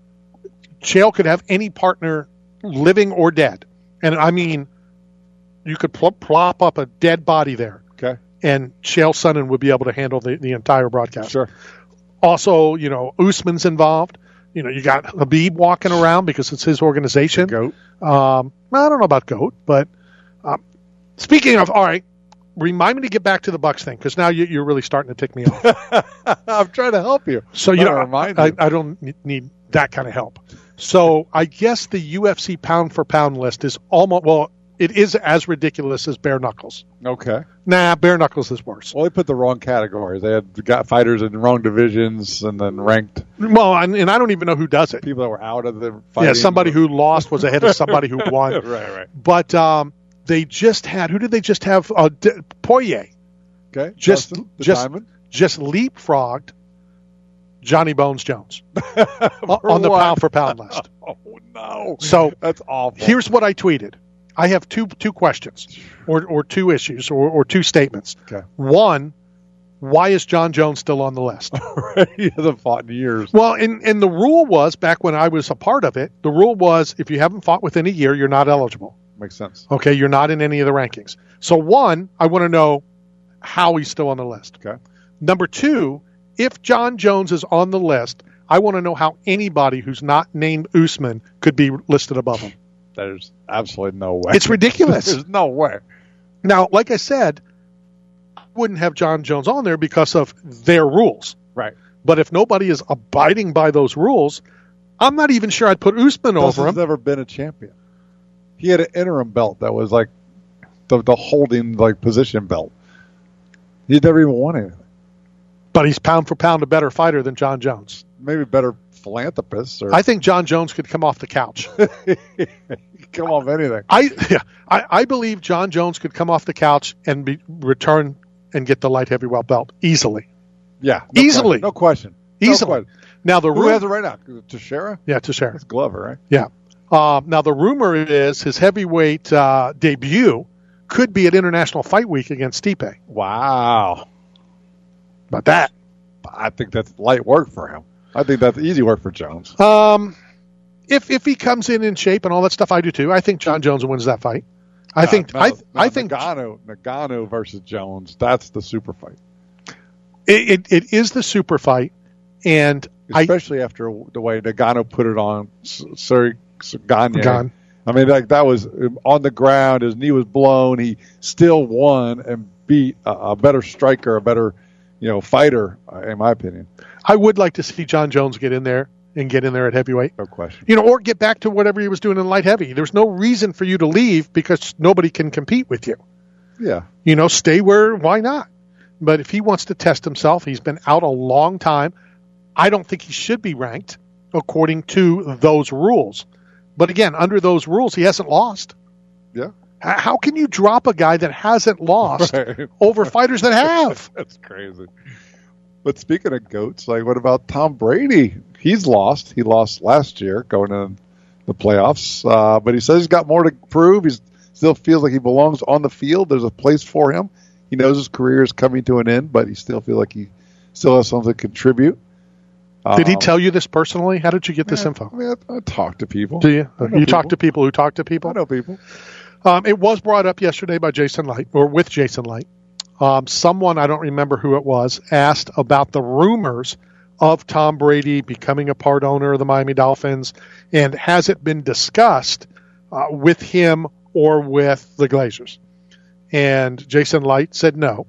Speaker 4: Chael could have any partner, living or dead, and I mean, you could pl- plop up a dead body there,
Speaker 5: Okay.
Speaker 4: and Chael Sonnen would be able to handle the, the entire broadcast.
Speaker 5: Sure.
Speaker 4: Also, you know, Usman's involved. You know, you got Habib walking around because it's his organization.
Speaker 5: Goat.
Speaker 4: Um, I don't know about GOAT, but um, speaking of, all right, remind me to get back to the Bucks thing because now you, you're really starting to tick me off.
Speaker 5: I'm trying to help you.
Speaker 4: So you
Speaker 5: Trying
Speaker 4: know,
Speaker 5: to remind
Speaker 4: I,
Speaker 5: you.
Speaker 4: I don't ne- need that kind of help. So I guess the U F C pound for pound list is almost well, it is as ridiculous as bare knuckles.
Speaker 5: Okay.
Speaker 4: Nah, bare knuckles is worse.
Speaker 5: Well, they put the wrong categories. They had got fighters in the wrong divisions and then ranked
Speaker 4: Well, and, and I don't even know who does it.
Speaker 5: people that were out of the fighting.
Speaker 4: Yeah, somebody who lost was ahead of somebody who won.
Speaker 5: right, right.
Speaker 4: But um, they just had who did they just have? Uh, D- Poirier
Speaker 5: Okay.
Speaker 4: just
Speaker 5: Justin, the
Speaker 4: just
Speaker 5: diamond.
Speaker 4: just leapfrogged Johnny Bones Jones on the
Speaker 5: what?
Speaker 4: pound for pound list.
Speaker 5: Oh no.
Speaker 4: So
Speaker 5: That's awful.
Speaker 4: here's what I tweeted. I have two two questions, or or two issues, or, or two statements.
Speaker 5: Okay.
Speaker 4: One, why is John Jones still on the list?
Speaker 5: He hasn't fought in years.
Speaker 4: Well, and and the rule was back when I was a part of it. The rule was if you haven't fought within a year, you're not eligible.
Speaker 5: Makes sense.
Speaker 4: Okay, you're not in any of the rankings. So one, I want to know how he's still on the list.
Speaker 5: Okay.
Speaker 4: Number two, if John Jones is on the list, I want to know how anybody who's not named Usman could be listed above him.
Speaker 5: There's absolutely no way.
Speaker 4: It's ridiculous.
Speaker 5: There's no way.
Speaker 4: Now, like I said, I wouldn't have John Jones on there because of their rules.
Speaker 5: Right.
Speaker 4: But if nobody is abiding by those rules, I'm not even sure I'd put Usman over
Speaker 5: Dustin's
Speaker 4: him.
Speaker 5: never been a champion. He had an interim belt that was like the the holding like position belt. He never even won anything.
Speaker 4: But he's pound for pound a better fighter than John Jones.
Speaker 5: Maybe better philanthropist. Or
Speaker 4: I think John Jones could come off the couch.
Speaker 5: come off anything.
Speaker 4: I, yeah, I I believe John Jones could come off the couch and be, return and get the light heavyweight belt easily.
Speaker 5: Yeah, no
Speaker 4: Easily.
Speaker 5: question. no question. No
Speaker 4: Easily.
Speaker 5: question.
Speaker 4: Now the
Speaker 5: Who
Speaker 4: ru-
Speaker 5: has it right now? Teixeira?
Speaker 4: Yeah, Teixeira.
Speaker 5: That's Glover, right?
Speaker 4: Yeah. Um, now the rumor is his heavyweight uh, debut could be at International Fight Week against Stipe.
Speaker 5: Wow.
Speaker 4: About that.
Speaker 5: I think that's light work for him. I think that's easy work for Jones.
Speaker 4: Um, if if he comes in in shape and all that stuff, I do too. I think John Jones wins that fight. I
Speaker 5: Uh,
Speaker 4: think
Speaker 5: no,
Speaker 4: I
Speaker 5: no,
Speaker 4: I think
Speaker 5: Nagano Nagano versus Jones. That's the super fight,
Speaker 4: it, it, it is the super fight, and
Speaker 5: especially after the way Nagano put it on Sir Gagne.
Speaker 4: Gone.
Speaker 5: I mean, like that was on the ground. His knee was blown. He still won and beat a, a better striker, a better, you know, fighter, uh, in my opinion.
Speaker 4: I would like to see John Jones get in there and get in there at heavyweight.
Speaker 5: No question.
Speaker 4: You know, or get back to whatever he was doing in light heavy. There's no reason for you to leave because nobody can compete with you.
Speaker 5: Yeah.
Speaker 4: You know, stay where, why not? But if he wants to test himself, he's been out a long time. I don't think he should be ranked according to those rules. But again, under those rules, he hasn't lost.
Speaker 5: Yeah.
Speaker 4: H- How can you drop a guy that hasn't lost
Speaker 5: Right.
Speaker 4: over fighters that have?
Speaker 5: That's crazy. But speaking of goats, like what about Tom Brady? He's lost. He lost last year going in the playoffs. Uh, but he says he's got more to prove. He still feels like he belongs on the field. There's a place for him. He knows his career is coming to an end, but he still feels like he still has something to contribute.
Speaker 4: Did he
Speaker 5: Um,
Speaker 4: tell you this personally? How did you get this
Speaker 5: yeah,
Speaker 4: info?
Speaker 5: I mean, I, I talk to people.
Speaker 4: Do you?
Speaker 5: I know
Speaker 4: You talk
Speaker 5: people.
Speaker 4: to people who talk to people?
Speaker 5: I know people.
Speaker 4: Um, it was brought up yesterday by Jason Light, or with Jason Light. Um, someone, I don't remember who it was, asked about the rumors of Tom Brady becoming a part owner of the Miami Dolphins, and has it been discussed uh, with him or with the Glazers. And Jason Light said no.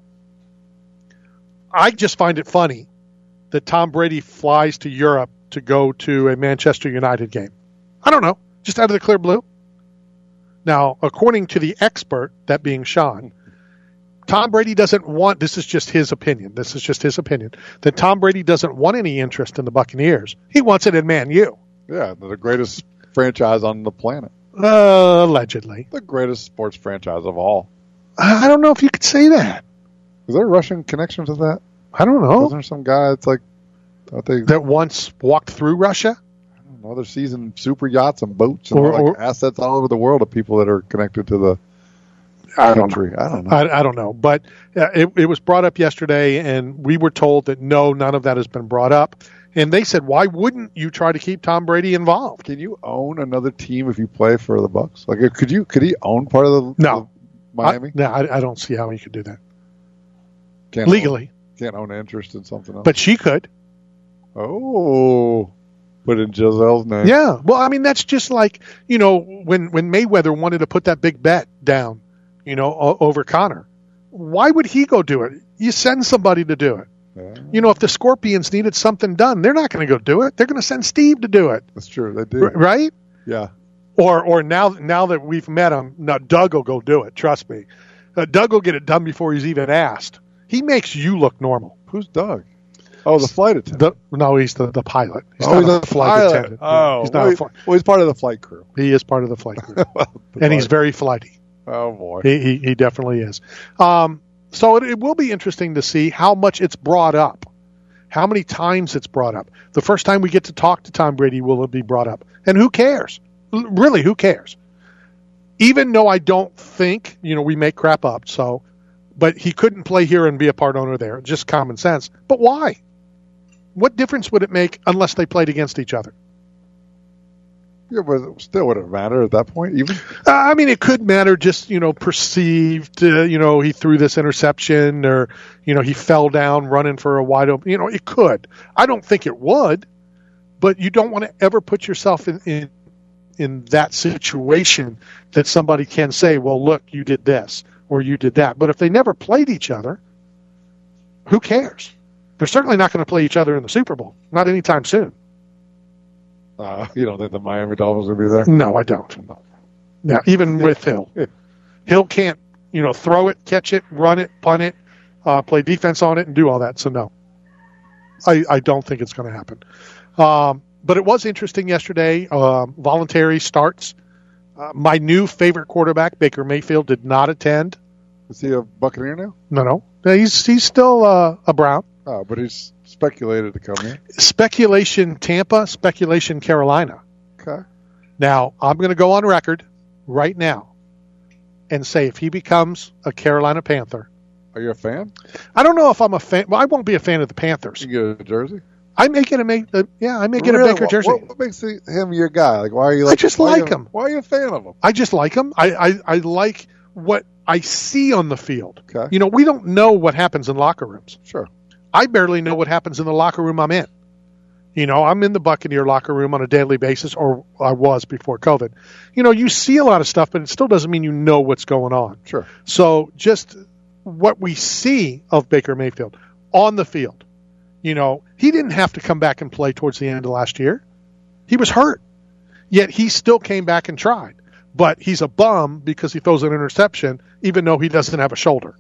Speaker 4: I just find it funny that Tom Brady flies to Europe to go to a Manchester United game. I don't know, just out of the clear blue. Now, according to the expert, that being Sean, Tom Brady doesn't want, this is just his opinion, this is just his opinion, that Tom Brady doesn't want any interest in the Buccaneers. He wants it in Man U.
Speaker 5: Yeah, they're the greatest franchise on the planet.
Speaker 4: Uh, allegedly.
Speaker 5: The greatest sports franchise of all.
Speaker 4: I don't know if you could say that.
Speaker 5: Is there a Russian connection to that?
Speaker 4: I don't know.
Speaker 5: Isn't there some guy that's like, thought they,
Speaker 4: that once walked through Russia?
Speaker 5: I don't know, they're seizing super yachts and boats and
Speaker 4: Or-
Speaker 5: like
Speaker 4: or-
Speaker 5: assets all over the world of people that are connected to the
Speaker 4: I don't
Speaker 5: country.
Speaker 4: know.
Speaker 5: I don't know.
Speaker 4: I, I don't know. But uh, it, it was brought up yesterday, and we were told that no, none of that has been brought up. And they said, why wouldn't you try to keep Tom Brady involved?
Speaker 5: Can you own another team if you play for the Bucks? Like, could you? Could he own part of the
Speaker 4: No.
Speaker 5: the Miami?
Speaker 4: I, no, I, I don't see how he could do that.
Speaker 5: Can't
Speaker 4: Legally.
Speaker 5: own, can't own interest in something else.
Speaker 4: But she could.
Speaker 5: Oh, put in Giselle's name.
Speaker 4: Yeah. Well, I mean, that's just like, you know, when, when Mayweather wanted to put that big bet down, you know, o- over Conor. Why would he go do it? You send somebody to do it.
Speaker 5: Yeah.
Speaker 4: You know, if the Scorpions needed something done, they're not going to go do it. They're going to send Steve to do it.
Speaker 5: That's true. They do.
Speaker 4: R- right?
Speaker 5: Yeah.
Speaker 4: Or or now now that we've met him, now Doug will go do it. Trust me. Uh, Doug will get it done before he's even asked. He makes you look normal.
Speaker 5: Who's Doug? Oh, the flight attendant.
Speaker 4: The, no, he's the, the pilot. He's
Speaker 5: oh,
Speaker 4: not
Speaker 5: he's
Speaker 4: a flight
Speaker 5: pilot.
Speaker 4: attendant.
Speaker 5: Oh,
Speaker 4: he's not
Speaker 5: well,
Speaker 4: a flight.
Speaker 5: well, he's part of the flight crew.
Speaker 4: He is part of the flight crew,
Speaker 5: well,
Speaker 4: and he's very flighty.
Speaker 5: Oh boy,
Speaker 4: he he, he definitely is. Um, so it, it will be interesting to see how much it's brought up, how many times it's brought up. The first time we get to talk to Tom Brady, will it be brought up? And who cares? L- Really, who cares? Even though I don't think, you know, we make crap up, so, but he couldn't play here and be a part owner there. Just common sense. But why? What difference would it make unless they played against each other?
Speaker 5: Yeah, but still, would it matter at that point? Even
Speaker 4: Uh, I mean, it could matter just, you know, perceived, uh, you know, he threw this interception or, you know, he fell down running for a wide open, you know, it could. I don't think it would, but you don't want to ever put yourself in, in, in that situation that somebody can say, well, look, you did this or you did that. But if they never played each other, who cares? They're certainly not going to play each other in the Super Bowl. Not anytime soon.
Speaker 5: uh, you don't think the Miami Dolphins will be there?
Speaker 4: No, I don't. Now, even with Hill. Hill can't, you know, throw it, catch it, run it, punt it, uh, play defense on it, and do all that. So, no. I, I don't think it's going to happen. Um, but it was interesting yesterday. Um, voluntary starts. Uh, my new favorite quarterback, Baker Mayfield, did not attend.
Speaker 5: Is he a Buccaneer now?
Speaker 4: No, no. No, He's he's still uh, a Brown.
Speaker 5: Oh, but he's speculated to come here.
Speaker 4: Speculation Tampa, speculation Carolina.
Speaker 5: Okay.
Speaker 4: Now, I'm going to go on record right now and say if he becomes a Carolina Panther.
Speaker 5: Are you a fan?
Speaker 4: I don't know if I'm a fan. Well, I won't be a fan of the Panthers.
Speaker 5: You get a jersey?
Speaker 4: I may get a, make, uh, yeah, I may get
Speaker 5: Really?
Speaker 4: a Baker
Speaker 5: What-
Speaker 4: jersey.
Speaker 5: What, what makes he- him your guy? Like, why are you like?
Speaker 4: I just
Speaker 5: why are
Speaker 4: like
Speaker 5: you-
Speaker 4: him.
Speaker 5: Why are you a fan of him?
Speaker 4: I just like him. I, I, I like what I see on the field.
Speaker 5: Okay.
Speaker 4: You know, we don't know what happens in locker rooms.
Speaker 5: Sure.
Speaker 4: I barely know what happens in the locker room I'm in. You know, I'm in the Buccaneer locker room on a daily basis, or I was before COVID. You know, you see a lot of stuff, but it still doesn't mean you know what's going on.
Speaker 5: Sure.
Speaker 4: So just what we see of Baker Mayfield on the field, you know, he didn't have to come back and play towards the end of last year. He was hurt. Yet he still came back and tried. But he's a bum because he throws an interception, even though he doesn't have a shoulder.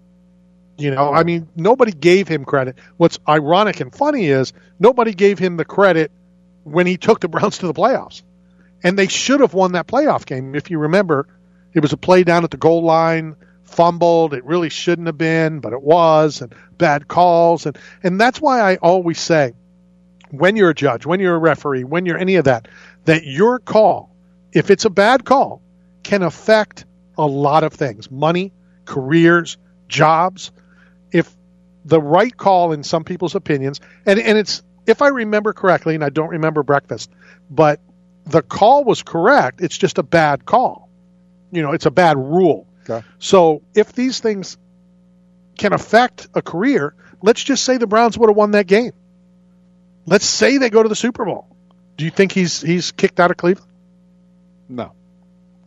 Speaker 4: You know, I mean, nobody gave him credit. What's ironic and funny is nobody gave him the credit when he took the Browns to the playoffs. And they should have won that playoff game. If you remember, it was a play down at the goal line, fumbled. It really shouldn't have been, but it was, and bad calls. And, and that's why I always say, when you're a judge, when you're a referee, when you're any of that, that your call, if it's a bad call, can affect a lot of things. Money, careers, jobs. If the right call in some people's opinions, and, and it's, if I remember correctly, and I don't remember breakfast, but the call was correct, it's just a bad call. You know, it's a bad rule.
Speaker 5: Okay.
Speaker 4: So if these things can affect a career, let's just say the Browns would have won that game. Let's say they go to the Super Bowl. Do you think he's he's kicked out of Cleveland?
Speaker 5: No.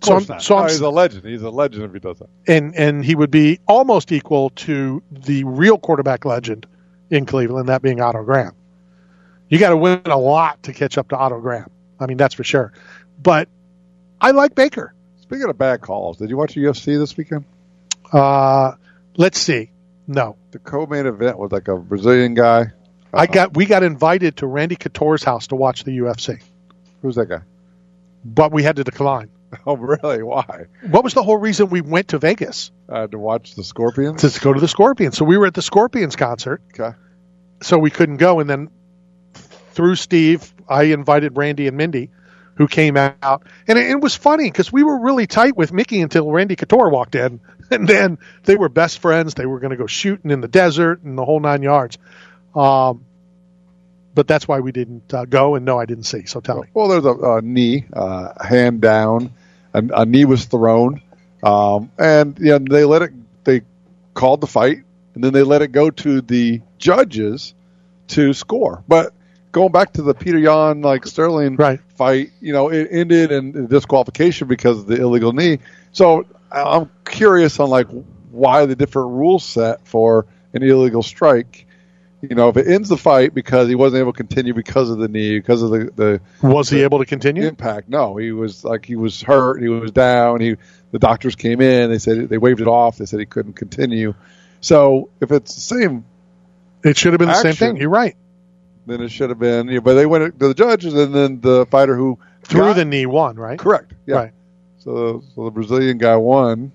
Speaker 5: course
Speaker 4: so I'm,
Speaker 5: not.
Speaker 4: so I'm,
Speaker 5: No, he's a legend. He's a legend if he does that.
Speaker 4: and and he would be almost equal to the real quarterback legend in Cleveland, that being Otto Graham. You got to win a lot to catch up to Otto Graham. I mean, that's for sure. But I like Baker.
Speaker 5: Speaking of bad calls, did you watch the U F C this weekend?
Speaker 4: Uh, let's see. No.
Speaker 5: The co-main event was like a Brazilian guy.
Speaker 4: I got we got invited to Randy Couture's house to watch the U F C.
Speaker 5: Who's that guy?
Speaker 4: But we had to decline.
Speaker 5: Oh, really? Why?
Speaker 4: What was the whole reason we went to Vegas?
Speaker 5: Uh, to watch the Scorpions?
Speaker 4: To go to the Scorpions. So we were at the Scorpions concert.
Speaker 5: Okay.
Speaker 4: So we couldn't go. And then through Steve, I invited Randy and Mindy, who came out. And it, it was funny because we were really tight with Mickey until Randy Couture walked in. And then they were best friends. They were going to go shooting in the desert and the whole nine yards. Um, but that's why we didn't uh, go. And no, I didn't see. So tell me.
Speaker 5: Well, there's a, a knee, uh, hand down. A, a knee was thrown. Um, and yeah, they let it, they called the fight. And then they let it go to the judges to score. But going back to the Peter Yan, like Sterling
Speaker 4: right.
Speaker 5: fight, you know, it ended in disqualification because of the illegal knee. So I'm curious on like why the different rules set for an illegal strike. You know, if it ends the fight because he wasn't able to continue because of the knee, because of the, the
Speaker 4: was
Speaker 5: the
Speaker 4: he able to continue
Speaker 5: impact? No, he was like he was hurt. He was down. He the doctors came in. They said they waved it off. They said he couldn't continue. So if it's the same,
Speaker 4: it should have been
Speaker 5: action,
Speaker 4: the same thing. You're right.
Speaker 5: Then it should have been. Yeah, but they went to the judges, and then the fighter who
Speaker 4: threw
Speaker 5: got,
Speaker 4: the knee won. Right.
Speaker 5: Correct. Yeah.
Speaker 4: Right.
Speaker 5: So, so the Brazilian guy won.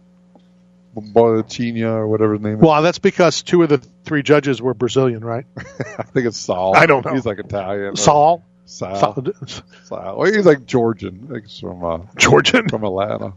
Speaker 5: Botinha or whatever his name is.
Speaker 4: Well, that's because two of the three judges were Brazilian, right?
Speaker 5: I think it's Saul.
Speaker 4: I don't know.
Speaker 5: He's like Italian.
Speaker 4: Saul?
Speaker 5: Saul.
Speaker 4: Saul.
Speaker 5: Saul. Well, he's like Georgian. Like he's from uh,
Speaker 4: Georgian?
Speaker 5: From Atlanta.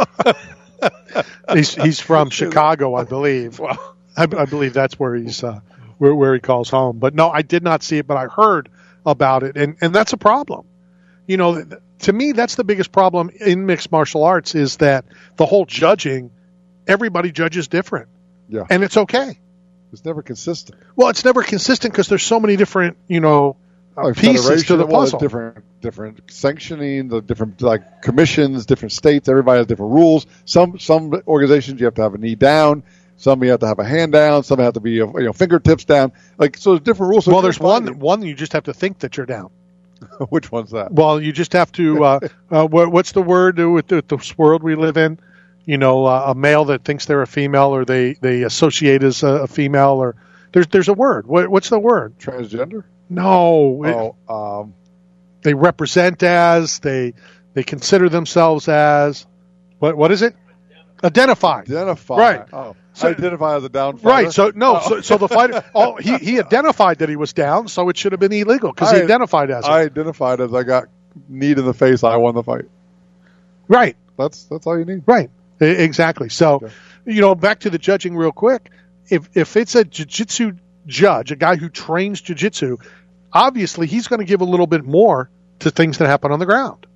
Speaker 4: he's he's from Chicago, I believe.
Speaker 5: Well,
Speaker 4: I, I believe that's where he's uh, where where he calls home. But no, I did not see it, but I heard about it, and and that's a problem. You know, to me, that's the biggest problem in mixed martial arts is that the whole judging. Everybody judges different.
Speaker 5: Yeah.
Speaker 4: And it's okay.
Speaker 5: It's never consistent.
Speaker 4: Well, it's never consistent because there's so many different, you know, uh,
Speaker 5: like
Speaker 4: pieces to the
Speaker 5: well,
Speaker 4: puzzle.
Speaker 5: Different, different sanctioning, the different like commissions, different states. Everybody has different rules. Some some organizations you have to have a knee down. Some you have to have a hand down. Some have to be you know fingertips down. Like so, there's different rules. So
Speaker 4: well, there's one one you just have to think that you're down.
Speaker 5: Which one's that?
Speaker 4: Well, you just have to. Uh, uh, what, what's the word with the, this world we live in? You know, uh, a male that thinks they're a female, or they, they associate as a, a female, or there's there's a word. What, what's the word?
Speaker 5: Transgender?
Speaker 4: No.
Speaker 5: Oh, it, um,
Speaker 4: they represent as they they consider themselves as what what is it? Identify.
Speaker 5: Identify.
Speaker 4: Right.
Speaker 5: Oh,
Speaker 4: so,
Speaker 5: identify as a down fighter.
Speaker 4: Right. So no.
Speaker 5: Oh.
Speaker 4: So, so the fighter. Oh, he he identified that he was down, so it should have been illegal because he identified as.
Speaker 5: I
Speaker 4: it.
Speaker 5: identified as I got kneed in the face. I won the fight.
Speaker 4: Right.
Speaker 5: That's that's all you need.
Speaker 4: Right. Exactly. So,
Speaker 5: okay.
Speaker 4: you know, back to the judging real quick. If if it's a jiu-jitsu judge, a guy who trains jiu-jitsu, obviously he's going to give a little bit more to things that happen on the ground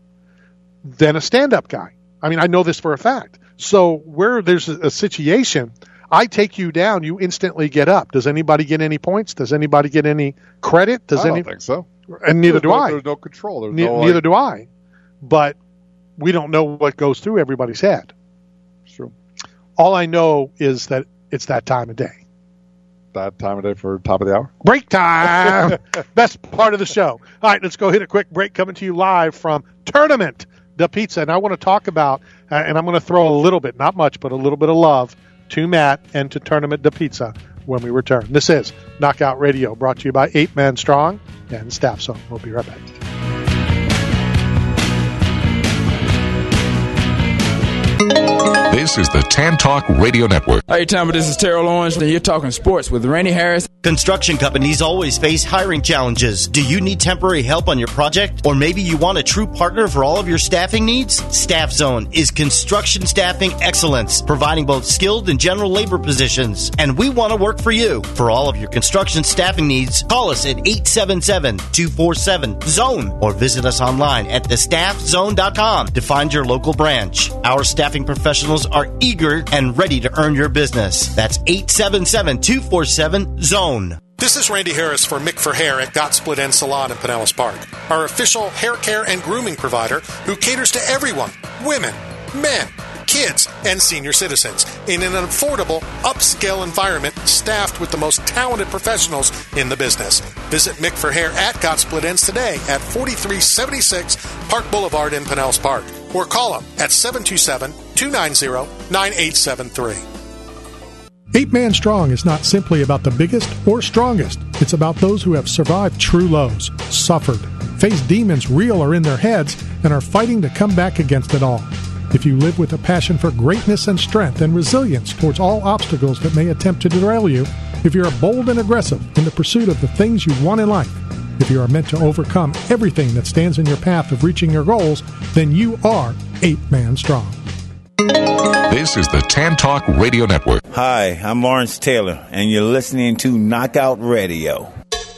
Speaker 4: than a stand-up guy. I mean, I know this for a fact. So where there's a, a situation, I take you down, you instantly get up. Does anybody get any points? Does anybody get any credit? Does
Speaker 5: I
Speaker 4: any?
Speaker 5: don't think so.
Speaker 4: And neither
Speaker 5: there's
Speaker 4: do
Speaker 5: no,
Speaker 4: I.
Speaker 5: There's no control. There's
Speaker 4: ne-
Speaker 5: no,
Speaker 4: neither
Speaker 5: like,
Speaker 4: do I. But we don't know what goes through everybody's head.
Speaker 5: True.
Speaker 4: All I know is that it's that time of day.
Speaker 5: That time of day for top of the hour?
Speaker 4: Break time! Best part of the show. All right, let's go hit a quick break coming to you live from Tournament the Pizza. And I want to talk about, uh, and I'm going to throw a little bit, not much, but a little bit of love to Matt and to Tournament the Pizza when we return. This is Knockout Radio, brought to you by Eight Man Strong and Staff Zone. We'll be right back.
Speaker 8: This is the Tan Talk Radio Network.
Speaker 17: Hey, Tom, this is Terrell Owens, and you're talking sports with Randy Harris.
Speaker 13: Construction companies always face hiring challenges. Do you need temporary help on your project? Or maybe you want a true partner for all of your staffing needs? Staff Zone is construction staffing excellence, providing both skilled and general labor positions. And we want to work for you. For all of your construction staffing needs, call us at eight seven seven, two four seven, zone or visit us online at the staff zone dot com to find your local branch. Our staffing professionals are eager and ready to earn your business. That's eight seven seven, two four seven, zone.
Speaker 18: This is Randy Harris for Mick for Hair at Got Split End Salon in Pinellas Park, our official hair care and grooming provider who caters to everyone, women, men, kids, and senior citizens in an affordable, upscale environment staffed with the most talented professionals in the business. Visit Mick for Hair at Got Split Ends today at forty-three seventy-six Park Boulevard in Pinellas Park, or call them at seven two seven, two nine zero, nine eight seven three.
Speaker 10: Eight Man Strong is not simply about the biggest or strongest. It's about those who have survived true lows, suffered, faced demons real or in their heads, and are fighting to come back against it all. If you live with a passion for greatness and strength and resilience towards all obstacles that may attempt to derail you, if you're bold and aggressive in the pursuit of the things you want in life, if you are meant to overcome everything that stands in your path of reaching your goals, then you are Eight Man Strong.
Speaker 8: This is the Tan Talk Radio Network.
Speaker 19: Hi, I'm Lawrence Taylor, and you're listening to Knockout Radio.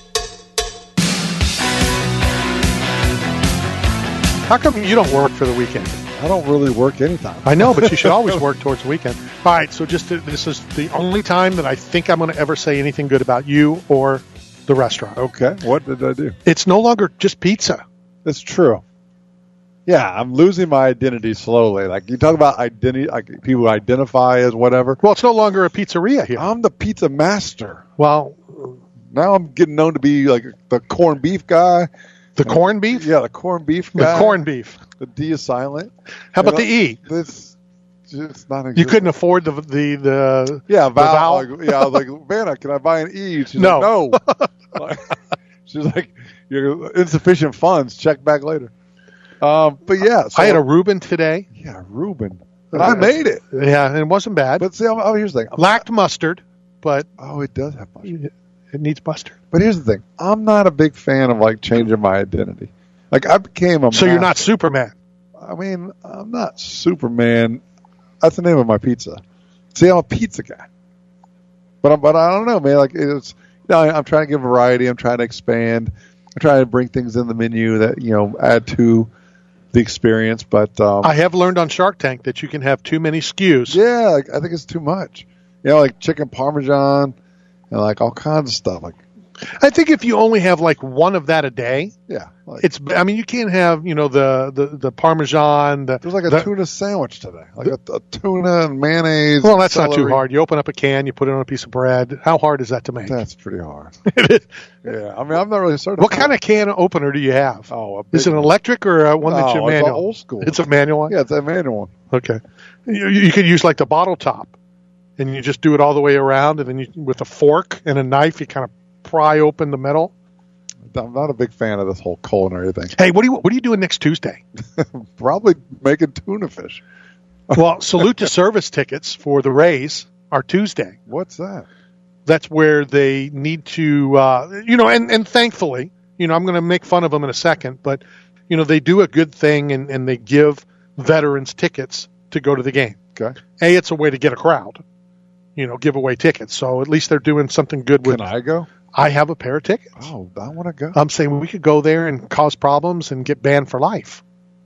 Speaker 4: How come you don't work for the weekend?
Speaker 5: I don't really work anytime.
Speaker 4: I know, but you should always work towards the weekend. All right, so just to, this is the only time that I think I'm going to ever say anything good about you or the restaurant.
Speaker 5: Okay, what did I do?
Speaker 4: It's no longer just pizza.
Speaker 5: It's true. Yeah, I'm losing my identity slowly. Like, you talk about identity, like people identify as whatever.
Speaker 4: Well, it's no longer a pizzeria here.
Speaker 5: I'm the pizza master.
Speaker 4: Well,
Speaker 5: now I'm getting known to be like the corned beef guy.
Speaker 4: The corned beef?
Speaker 5: Yeah, the corned beef guy.
Speaker 4: The corned beef.
Speaker 5: The D is silent.
Speaker 4: How about
Speaker 5: you know,
Speaker 4: the E?
Speaker 5: This just not a
Speaker 4: You couldn't afford the the the
Speaker 5: yeah
Speaker 4: the
Speaker 5: vowel.
Speaker 4: vowel?
Speaker 5: Like, yeah, I was like, Vanna, can I buy an E? She's
Speaker 4: No.
Speaker 5: like, no. Like, she's like, you're insufficient funds. Check back later. Um, but yeah, so,
Speaker 4: I had a Reuben today.
Speaker 5: Yeah, Reuben. And I made it.
Speaker 4: Yeah, and it wasn't bad.
Speaker 5: But see, oh, here's the thing.
Speaker 4: Lacked mustard, but
Speaker 5: oh, it does have mustard.
Speaker 4: It needs mustard.
Speaker 5: But here's the thing. I'm not a big fan of like changing my identity. Like I became a
Speaker 4: So
Speaker 5: master.
Speaker 4: you're not Superman.
Speaker 5: I mean, I'm not Superman. That's the name of my pizza. See, I'm a pizza guy. But I'm, but I don't know, man. Like it's, you know, I'm trying to give variety. I'm trying to expand. I'm trying to bring things in the menu that, you know, add to the experience. But um,
Speaker 4: I have learned on Shark Tank that you can have too many S K Us.
Speaker 5: Yeah, like, I think it's too much. You know, like chicken parmesan and like all kinds of stuff. Like,
Speaker 4: I think if you only have like one of that a day,
Speaker 5: yeah, like,
Speaker 4: it's. I mean, you can't have you know the the, the parmesan. The,
Speaker 5: there's like a
Speaker 4: the,
Speaker 5: tuna sandwich today, like a, a tuna and mayonnaise.
Speaker 4: Well, that's
Speaker 5: celery.
Speaker 4: not too hard. You open up a can, you put it on a piece of bread. How hard is that to make?
Speaker 5: That's pretty hard. Yeah, I mean, I'm not really certain.
Speaker 4: What kind of can opener do you have?
Speaker 5: Oh, a
Speaker 4: is it an electric or uh, one
Speaker 5: no,
Speaker 4: that's your
Speaker 5: it's
Speaker 4: manual?
Speaker 5: an old school.
Speaker 4: It's a manual one.
Speaker 5: Yeah, it's a manual one.
Speaker 4: Okay, you, you could use like the bottle top, and you just do it all the way around, and then you, with a fork and a knife, you kind of pry open the metal.
Speaker 5: I'm not a big fan of this whole culinary thing.
Speaker 4: Hey, what are you what are you doing next Tuesday?
Speaker 5: Probably making tuna fish.
Speaker 4: Well, salute to service tickets for the Rays are Tuesday.
Speaker 5: What's that?
Speaker 4: That's where they need to, uh, you know, and, and thankfully, you know, I'm going to make fun of them in a second, but, you know, they do a good thing and, and they give veterans tickets to go to the game.
Speaker 5: Okay.
Speaker 4: A, it's a way to get a crowd, you know, give away tickets. So at least they're doing something good with
Speaker 5: Can I go?
Speaker 4: I have a pair of tickets.
Speaker 5: Oh, I want to go.
Speaker 4: I'm saying we could go there and cause problems and get banned for life.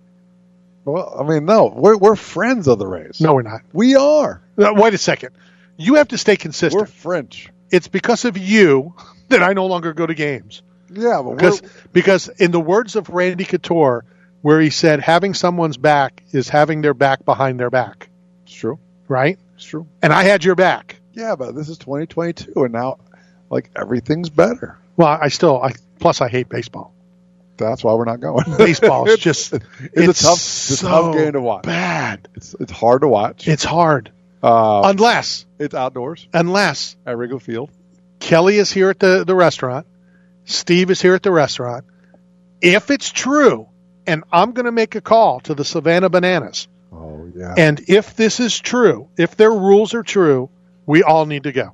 Speaker 5: Well, I mean, no, we're we're friends of the Rays.
Speaker 4: No, we're not.
Speaker 5: We are.
Speaker 4: Uh, wait a second. You have to stay consistent.
Speaker 5: We're French.
Speaker 4: It's because of you that I no longer go to games.
Speaker 5: Yeah, but
Speaker 4: because
Speaker 5: we're,
Speaker 4: because in the words of Randy Couture, where he said having someone's back is having their back behind their back.
Speaker 5: It's true.
Speaker 4: Right?
Speaker 5: It's true.
Speaker 4: And I had your back.
Speaker 5: Yeah, but this is twenty twenty-two, and now, like, everything's better.
Speaker 4: Well, I still, I plus I hate baseball.
Speaker 5: That's why we're not going.
Speaker 4: Baseball is just,
Speaker 5: it's,
Speaker 4: it's
Speaker 5: a tough, it's a
Speaker 4: so
Speaker 5: tough game to watch.
Speaker 4: Bad.
Speaker 5: It's it's hard to watch.
Speaker 4: It's hard.
Speaker 5: Uh,
Speaker 4: unless.
Speaker 5: It's outdoors.
Speaker 4: Unless.
Speaker 5: At Wrigley Field.
Speaker 4: Kelly is here at the, the restaurant. Steve is here at the restaurant. If it's true, and I'm going to make a call to the Savannah Bananas.
Speaker 5: Oh, yeah.
Speaker 4: And if this is true, if their rules are true, we all need to go.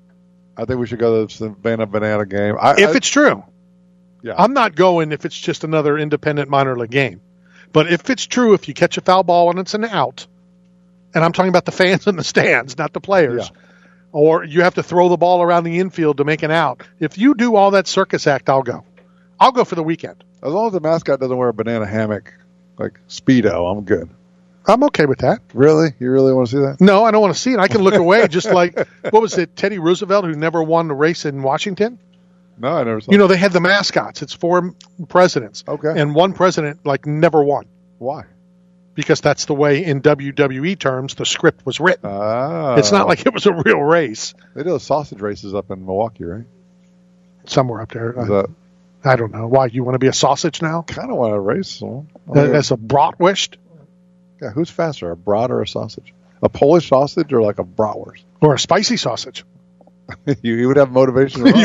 Speaker 5: I think we should go to the Savannah Banana game. I,
Speaker 4: if
Speaker 5: I,
Speaker 4: it's true.
Speaker 5: Yeah.
Speaker 4: I'm not going if it's just another independent minor league game. But if it's true, if you catch a foul ball and it's an out, and I'm talking about the fans in the stands, not the players,
Speaker 5: yeah.
Speaker 4: or you have to throw the ball around the infield to make an out. If you do all that circus act, I'll go. I'll go for the weekend.
Speaker 5: As long as the mascot doesn't wear a banana hammock, like Speedo, I'm good.
Speaker 4: I'm okay with that.
Speaker 5: Really? You really want to see that?
Speaker 4: No, I don't want to see it. I can look away just like, what was it, Teddy Roosevelt, who never won the race in Washington?
Speaker 5: No, I never saw
Speaker 4: You know, they had the mascots. It's four presidents.
Speaker 5: Okay.
Speaker 4: And one president, like, never won.
Speaker 5: Why?
Speaker 4: because that's the way in W W E terms the script was written.
Speaker 5: Ah.
Speaker 4: It's not like it was a real race.
Speaker 5: They do those sausage races up in Milwaukee, right?
Speaker 4: Somewhere up there.
Speaker 5: Is that,
Speaker 4: I don't know. Why? You want to be a sausage now?
Speaker 5: kind of want to race them.
Speaker 4: As a bratwurst?
Speaker 5: Yeah, who's faster, a brat or a sausage? A Polish sausage or like a bratwurst?
Speaker 4: Or a spicy sausage?
Speaker 5: you, you would have motivation to run.
Speaker 4: You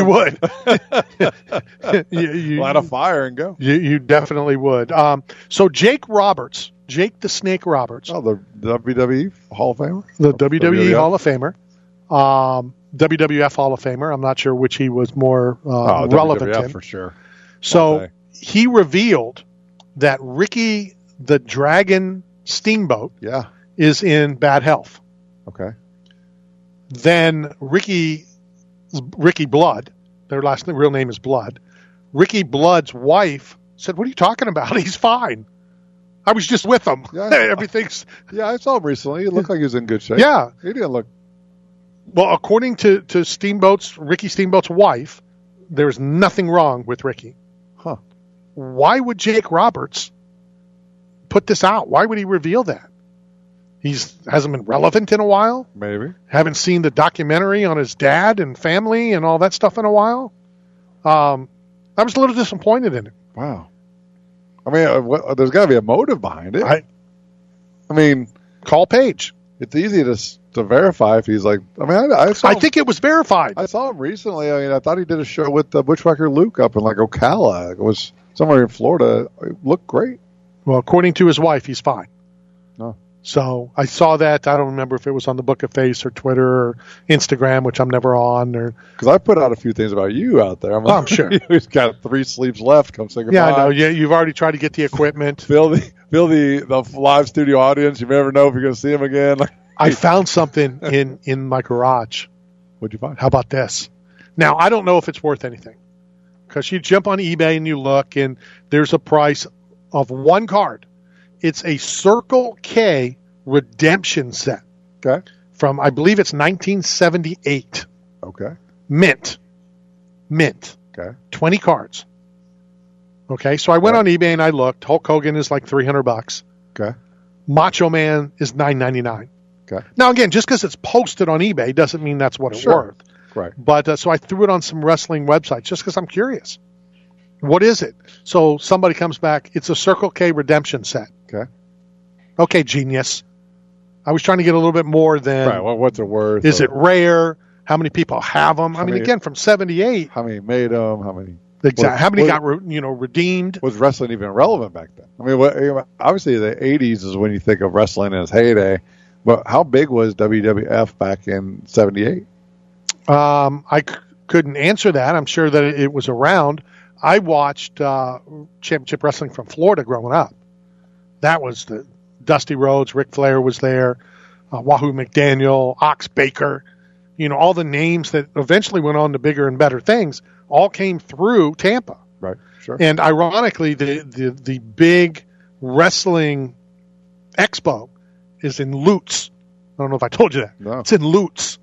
Speaker 4: would. you, you,
Speaker 5: Light a fire and go.
Speaker 4: You, you definitely would. Um, so Jake Roberts, Jake the Snake Roberts.
Speaker 5: Oh, the W W E Hall of Famer?
Speaker 4: The W W E
Speaker 5: W W F?
Speaker 4: Hall of Famer. Um, W W F Hall of Famer. I'm not sure which he was more uh,
Speaker 5: oh,
Speaker 4: relevant
Speaker 5: W W F
Speaker 4: in.
Speaker 5: for sure.
Speaker 4: So he revealed that Ricky the Dragon Steamboat
Speaker 5: yeah.
Speaker 4: is in bad health.
Speaker 5: Okay.
Speaker 4: Then Ricky Ricky Blood, their last name, real name is Blood. Ricky Blood's wife said, "What are you talking about? He's fine. I was just with him.
Speaker 5: Yeah.
Speaker 4: Everything's."
Speaker 5: Yeah, I saw him recently. He looked like he was in good shape.
Speaker 4: Yeah.
Speaker 5: He didn't look.
Speaker 4: Well, according to, to Steamboat's, Ricky Steamboat's wife, there's nothing wrong with Ricky.
Speaker 5: Huh.
Speaker 4: Why would Jake Roberts put this out? Why would he reveal that? He's hasn't been relevant in a while.
Speaker 5: Maybe.
Speaker 4: Haven't seen the documentary on his dad and family and all that stuff in a while. Um, I was a little disappointed in it.
Speaker 5: Wow. I mean, uh, what, there's got to be a motive behind it.
Speaker 4: I,
Speaker 5: I mean,
Speaker 4: call Paige.
Speaker 5: It's easy to to verify if he's like. I mean, I, I saw.
Speaker 4: I
Speaker 5: him,
Speaker 4: think it was verified.
Speaker 5: I saw him recently. I mean, I thought he did a show with uh, Bushwhacker Luke up in like Ocala. It was somewhere in Florida. It looked great.
Speaker 4: Well, according to his wife, he's fine.
Speaker 5: No.
Speaker 4: So I saw that. I don't remember if it was on the Book of Face or Twitter or Instagram, which I'm never on. Or
Speaker 5: because I put out a few things about you out there. I'm, like,
Speaker 4: oh, I'm sure.
Speaker 5: He's got three sleeves left. Come say goodbye.
Speaker 4: Yeah, I know. Yeah, you've already tried to get the equipment.
Speaker 5: Fill the fill the, the live studio audience. You never know if you're going to see him again.
Speaker 4: I found something in, in my garage.
Speaker 5: What'd you find?
Speaker 4: How about this? Now, I don't know if it's worth anything. Because you jump on eBay and you look, and there's a price of one card. It's a Circle K redemption set.
Speaker 5: Okay.
Speaker 4: From, I believe it's nineteen seventy-eight.
Speaker 5: Okay.
Speaker 4: Mint. Mint.
Speaker 5: Okay.
Speaker 4: twenty cards. Okay, so I went right. on eBay and I looked. Hulk Hogan is like three hundred bucks.
Speaker 5: Okay.
Speaker 4: Macho Man is nine ninety-nine.
Speaker 5: Okay.
Speaker 4: Now, again, just because it's posted on eBay doesn't mean that's what it's
Speaker 5: sure.
Speaker 4: worth.
Speaker 5: Right.
Speaker 4: But uh, so I threw it on some wrestling websites just because I'm curious. What is it? So somebody comes back. It's a Circle K redemption set.
Speaker 5: Okay.
Speaker 4: Okay, genius. I was trying to get a little bit more than.
Speaker 5: Right. Well, what's it worth?
Speaker 4: Is it rare? How many people have them? I mean,
Speaker 5: many,
Speaker 4: again, from seventy-eight.
Speaker 5: How many made them? How many?
Speaker 4: Exactly.
Speaker 5: Was,
Speaker 4: how many
Speaker 5: was,
Speaker 4: got re, you know redeemed?
Speaker 5: Was wrestling even relevant back then? I mean, what, obviously the eighties is when you think of wrestling in its heyday. But how big was W W F back in seventy-eight?
Speaker 4: Um, I c- couldn't answer that. I'm sure that it, it was around. I watched uh, Championship Wrestling from Florida growing up. That was the Dusty Rhodes, Ric Flair was there, uh, Wahoo McDaniel, Ox Baker. You know, all the names that eventually went on to bigger and better things all came through Tampa.
Speaker 5: Right, sure.
Speaker 4: And ironically, the, the, the big wrestling expo is in Lutz. I don't know if I told you that.
Speaker 5: No.
Speaker 4: It's in Lutz.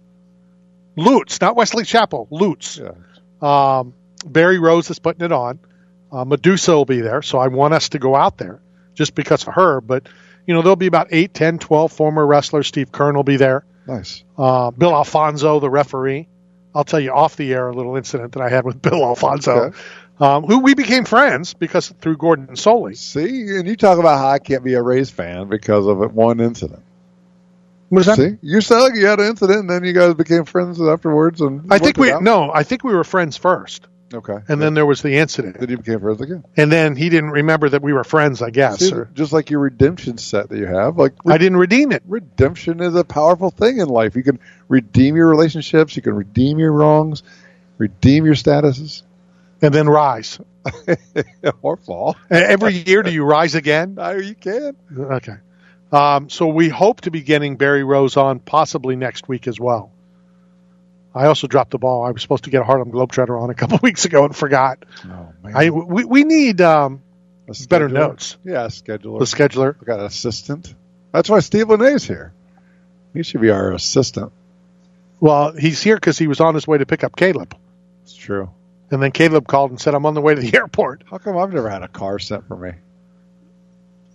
Speaker 4: Lutz, not Wesley Chapel. Lutz.
Speaker 5: Yeah.
Speaker 4: Um, Barry Rose is putting it on. Uh, Medusa will be there, so I want us to go out there just because of her. But, you know, there'll be about eight, ten, twelve former wrestlers. Steve Kern will be there.
Speaker 5: Nice.
Speaker 4: Uh, Bill Alfonso, the referee. I'll tell you off the air a little incident that I had with Bill Alfonso,
Speaker 5: okay.
Speaker 4: um, who we became friends because through Gordon Soley.
Speaker 5: See, and you talk about how I can't be a Rays fan because of one incident.
Speaker 4: What is that?
Speaker 5: See, you said like you had an incident, and then you guys became friends afterwards. And
Speaker 4: I think we no, I think we were friends first.
Speaker 5: Okay,
Speaker 4: and
Speaker 5: yeah.
Speaker 4: then there was the incident.
Speaker 5: Then you became friends again.
Speaker 4: And then he didn't remember that we were friends. I guess,
Speaker 5: See,
Speaker 4: or,
Speaker 5: just like your redemption set that you have. Like
Speaker 4: re- I didn't redeem it.
Speaker 5: Redemption is a powerful thing in life. You can redeem your relationships. You can redeem your wrongs, redeem your statuses,
Speaker 4: and then rise
Speaker 5: or fall.
Speaker 4: Every year, do you rise again?
Speaker 5: No, you can.
Speaker 4: Okay. Um, so we hope to be getting Barry Rose on possibly next week as well. I also dropped the ball. I was supposed to get a Harlem Globetrotter on a couple of weeks ago and forgot.
Speaker 5: Oh, man.
Speaker 4: I, we, we need um, better notes.
Speaker 5: Yeah, a scheduler.
Speaker 4: The scheduler.
Speaker 5: We got an assistant. That's why Steve Linnae's here. He should be our assistant.
Speaker 4: Well, he's here because he was on his way to pick up Caleb.
Speaker 5: It's true.
Speaker 4: And then Caleb called and said, I'm on the way to the airport.
Speaker 5: How come I've never had a car sent for me?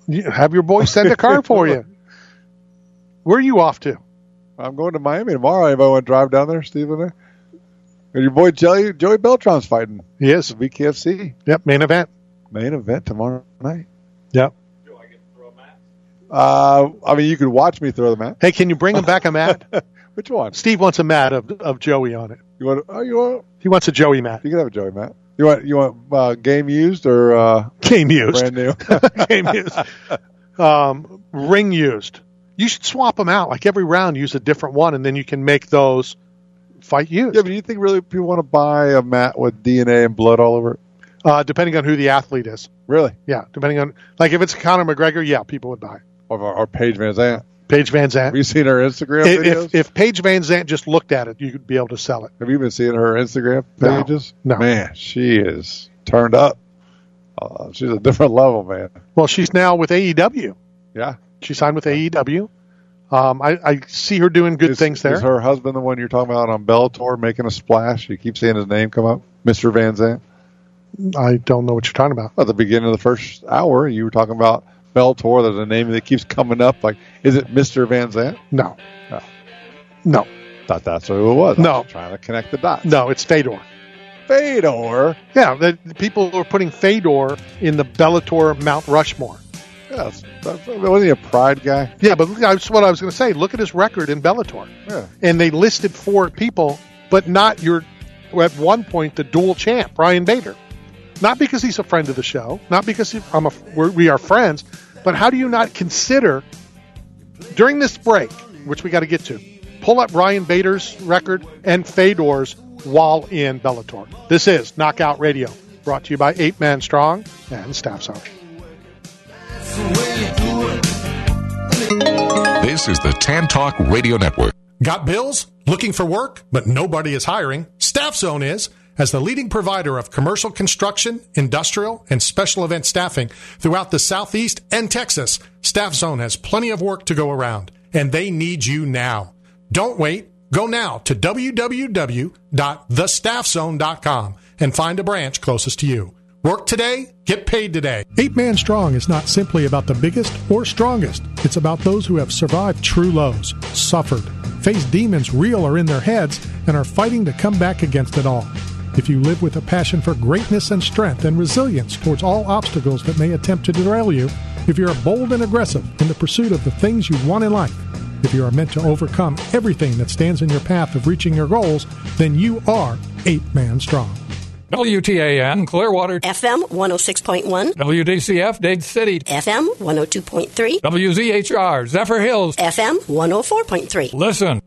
Speaker 4: Have your boy send a car for you. Where are you off to?
Speaker 5: I'm going to Miami tomorrow. Anybody want to drive down there, Stephen? And your boy Joey, Joey Beltran's fighting.
Speaker 4: Yes.
Speaker 5: V K F C.
Speaker 4: Yep, main event.
Speaker 5: Main event tomorrow night.
Speaker 4: Yep.
Speaker 5: Do I get to throw a mat? Uh, I mean, you could watch me throw the mat.
Speaker 4: Hey, can you bring him back a mat?
Speaker 5: Which one?
Speaker 4: Steve wants a mat of of Joey on it.
Speaker 5: You want? Oh, you want?
Speaker 4: He wants a Joey mat.
Speaker 5: You can have a Joey mat. You want? You want uh, game used or uh,
Speaker 4: game used?
Speaker 5: Brand new.
Speaker 4: Game used. Um, ring used. You should swap them out. Like every round, use a different one, and then you can make those fight used.
Speaker 5: Yeah, but do you think really people want to buy a mat with D N A and blood all over it?
Speaker 4: Uh, depending on who the athlete is.
Speaker 5: Really?
Speaker 4: Yeah. Depending on, like, if it's Conor McGregor, yeah, people would buy.
Speaker 5: Or, or Paige Van Zandt.
Speaker 4: Paige Van Zandt.
Speaker 5: Have you seen her Instagram
Speaker 4: if,
Speaker 5: videos?
Speaker 4: If, if Paige Van Zandt just looked at it, you could be able to sell it.
Speaker 5: Have you been seeing her Instagram
Speaker 4: No.
Speaker 5: pages?
Speaker 4: No.
Speaker 5: Man, she is turned up. Uh, she's a different level, man.
Speaker 4: Well, she's now with A E W.
Speaker 5: Yeah.
Speaker 4: She signed with A E W. Um, I, I see her doing good
Speaker 5: is,
Speaker 4: things there.
Speaker 5: Is her husband the one you're talking about on Bellator making a splash? You keep seeing his name come up, Mister Van Zandt.
Speaker 4: I don't know what you're talking about.
Speaker 5: At the beginning of the first hour, you were talking about Bellator. There's a name that keeps coming up. Like, is it Mister Van Zandt?
Speaker 4: No.
Speaker 5: No.
Speaker 4: No.
Speaker 5: Thought that's who it was. I
Speaker 4: No.
Speaker 5: was trying to connect the dots.
Speaker 4: No, it's Fedor.
Speaker 5: Fedor?
Speaker 4: Yeah, the, the people are putting Fedor in the Bellator Mount Rushmore.
Speaker 5: Yeah, that's, that's, wasn't he a Pride guy?
Speaker 4: Yeah, but that's what I was going to say. Look at his record in Bellator.
Speaker 5: Yeah.
Speaker 4: And they listed four people, but not your, at one point, the dual champ, Ryan Bader. Not because he's a friend of the show, not because he, I'm a, we're, we are friends, but how do you not consider, during this break, which we got to get to, pull up Ryan Bader's record and Fedor's while in Bellator. This is Knockout Radio, brought to you by Eight Man Strong and Staff Zone.
Speaker 8: This is the Tan Talk Radio Network.
Speaker 10: Got bills? Looking for work, but nobody is hiring? Staff Zone is. As the leading provider of commercial construction, industrial, and special event staffing throughout the Southeast and Texas, Staff Zone has plenty of work to go around, and they need you now. Don't wait. Go now to w w w dot the staff zone dot com and find a branch closest to you. Work today, get paid today. Eight Man Strong is not simply about the biggest or strongest. It's about those who have survived true lows, suffered, faced demons real or in their heads, and are fighting to come back against it all. If you live with a passion for greatness and strength and resilience towards all obstacles that may attempt to derail you, if you're bold and aggressive in the pursuit of the things you want in life, if you are meant to overcome everything that stands in your path of reaching your goals, then you are Eight Man Strong.
Speaker 20: W T A N Clearwater
Speaker 21: F M one oh six point one,
Speaker 20: W D C F Dade City
Speaker 21: F M one oh two point three,
Speaker 20: W Z H R Zephyr Hills
Speaker 21: F M one oh four point three.
Speaker 20: Listen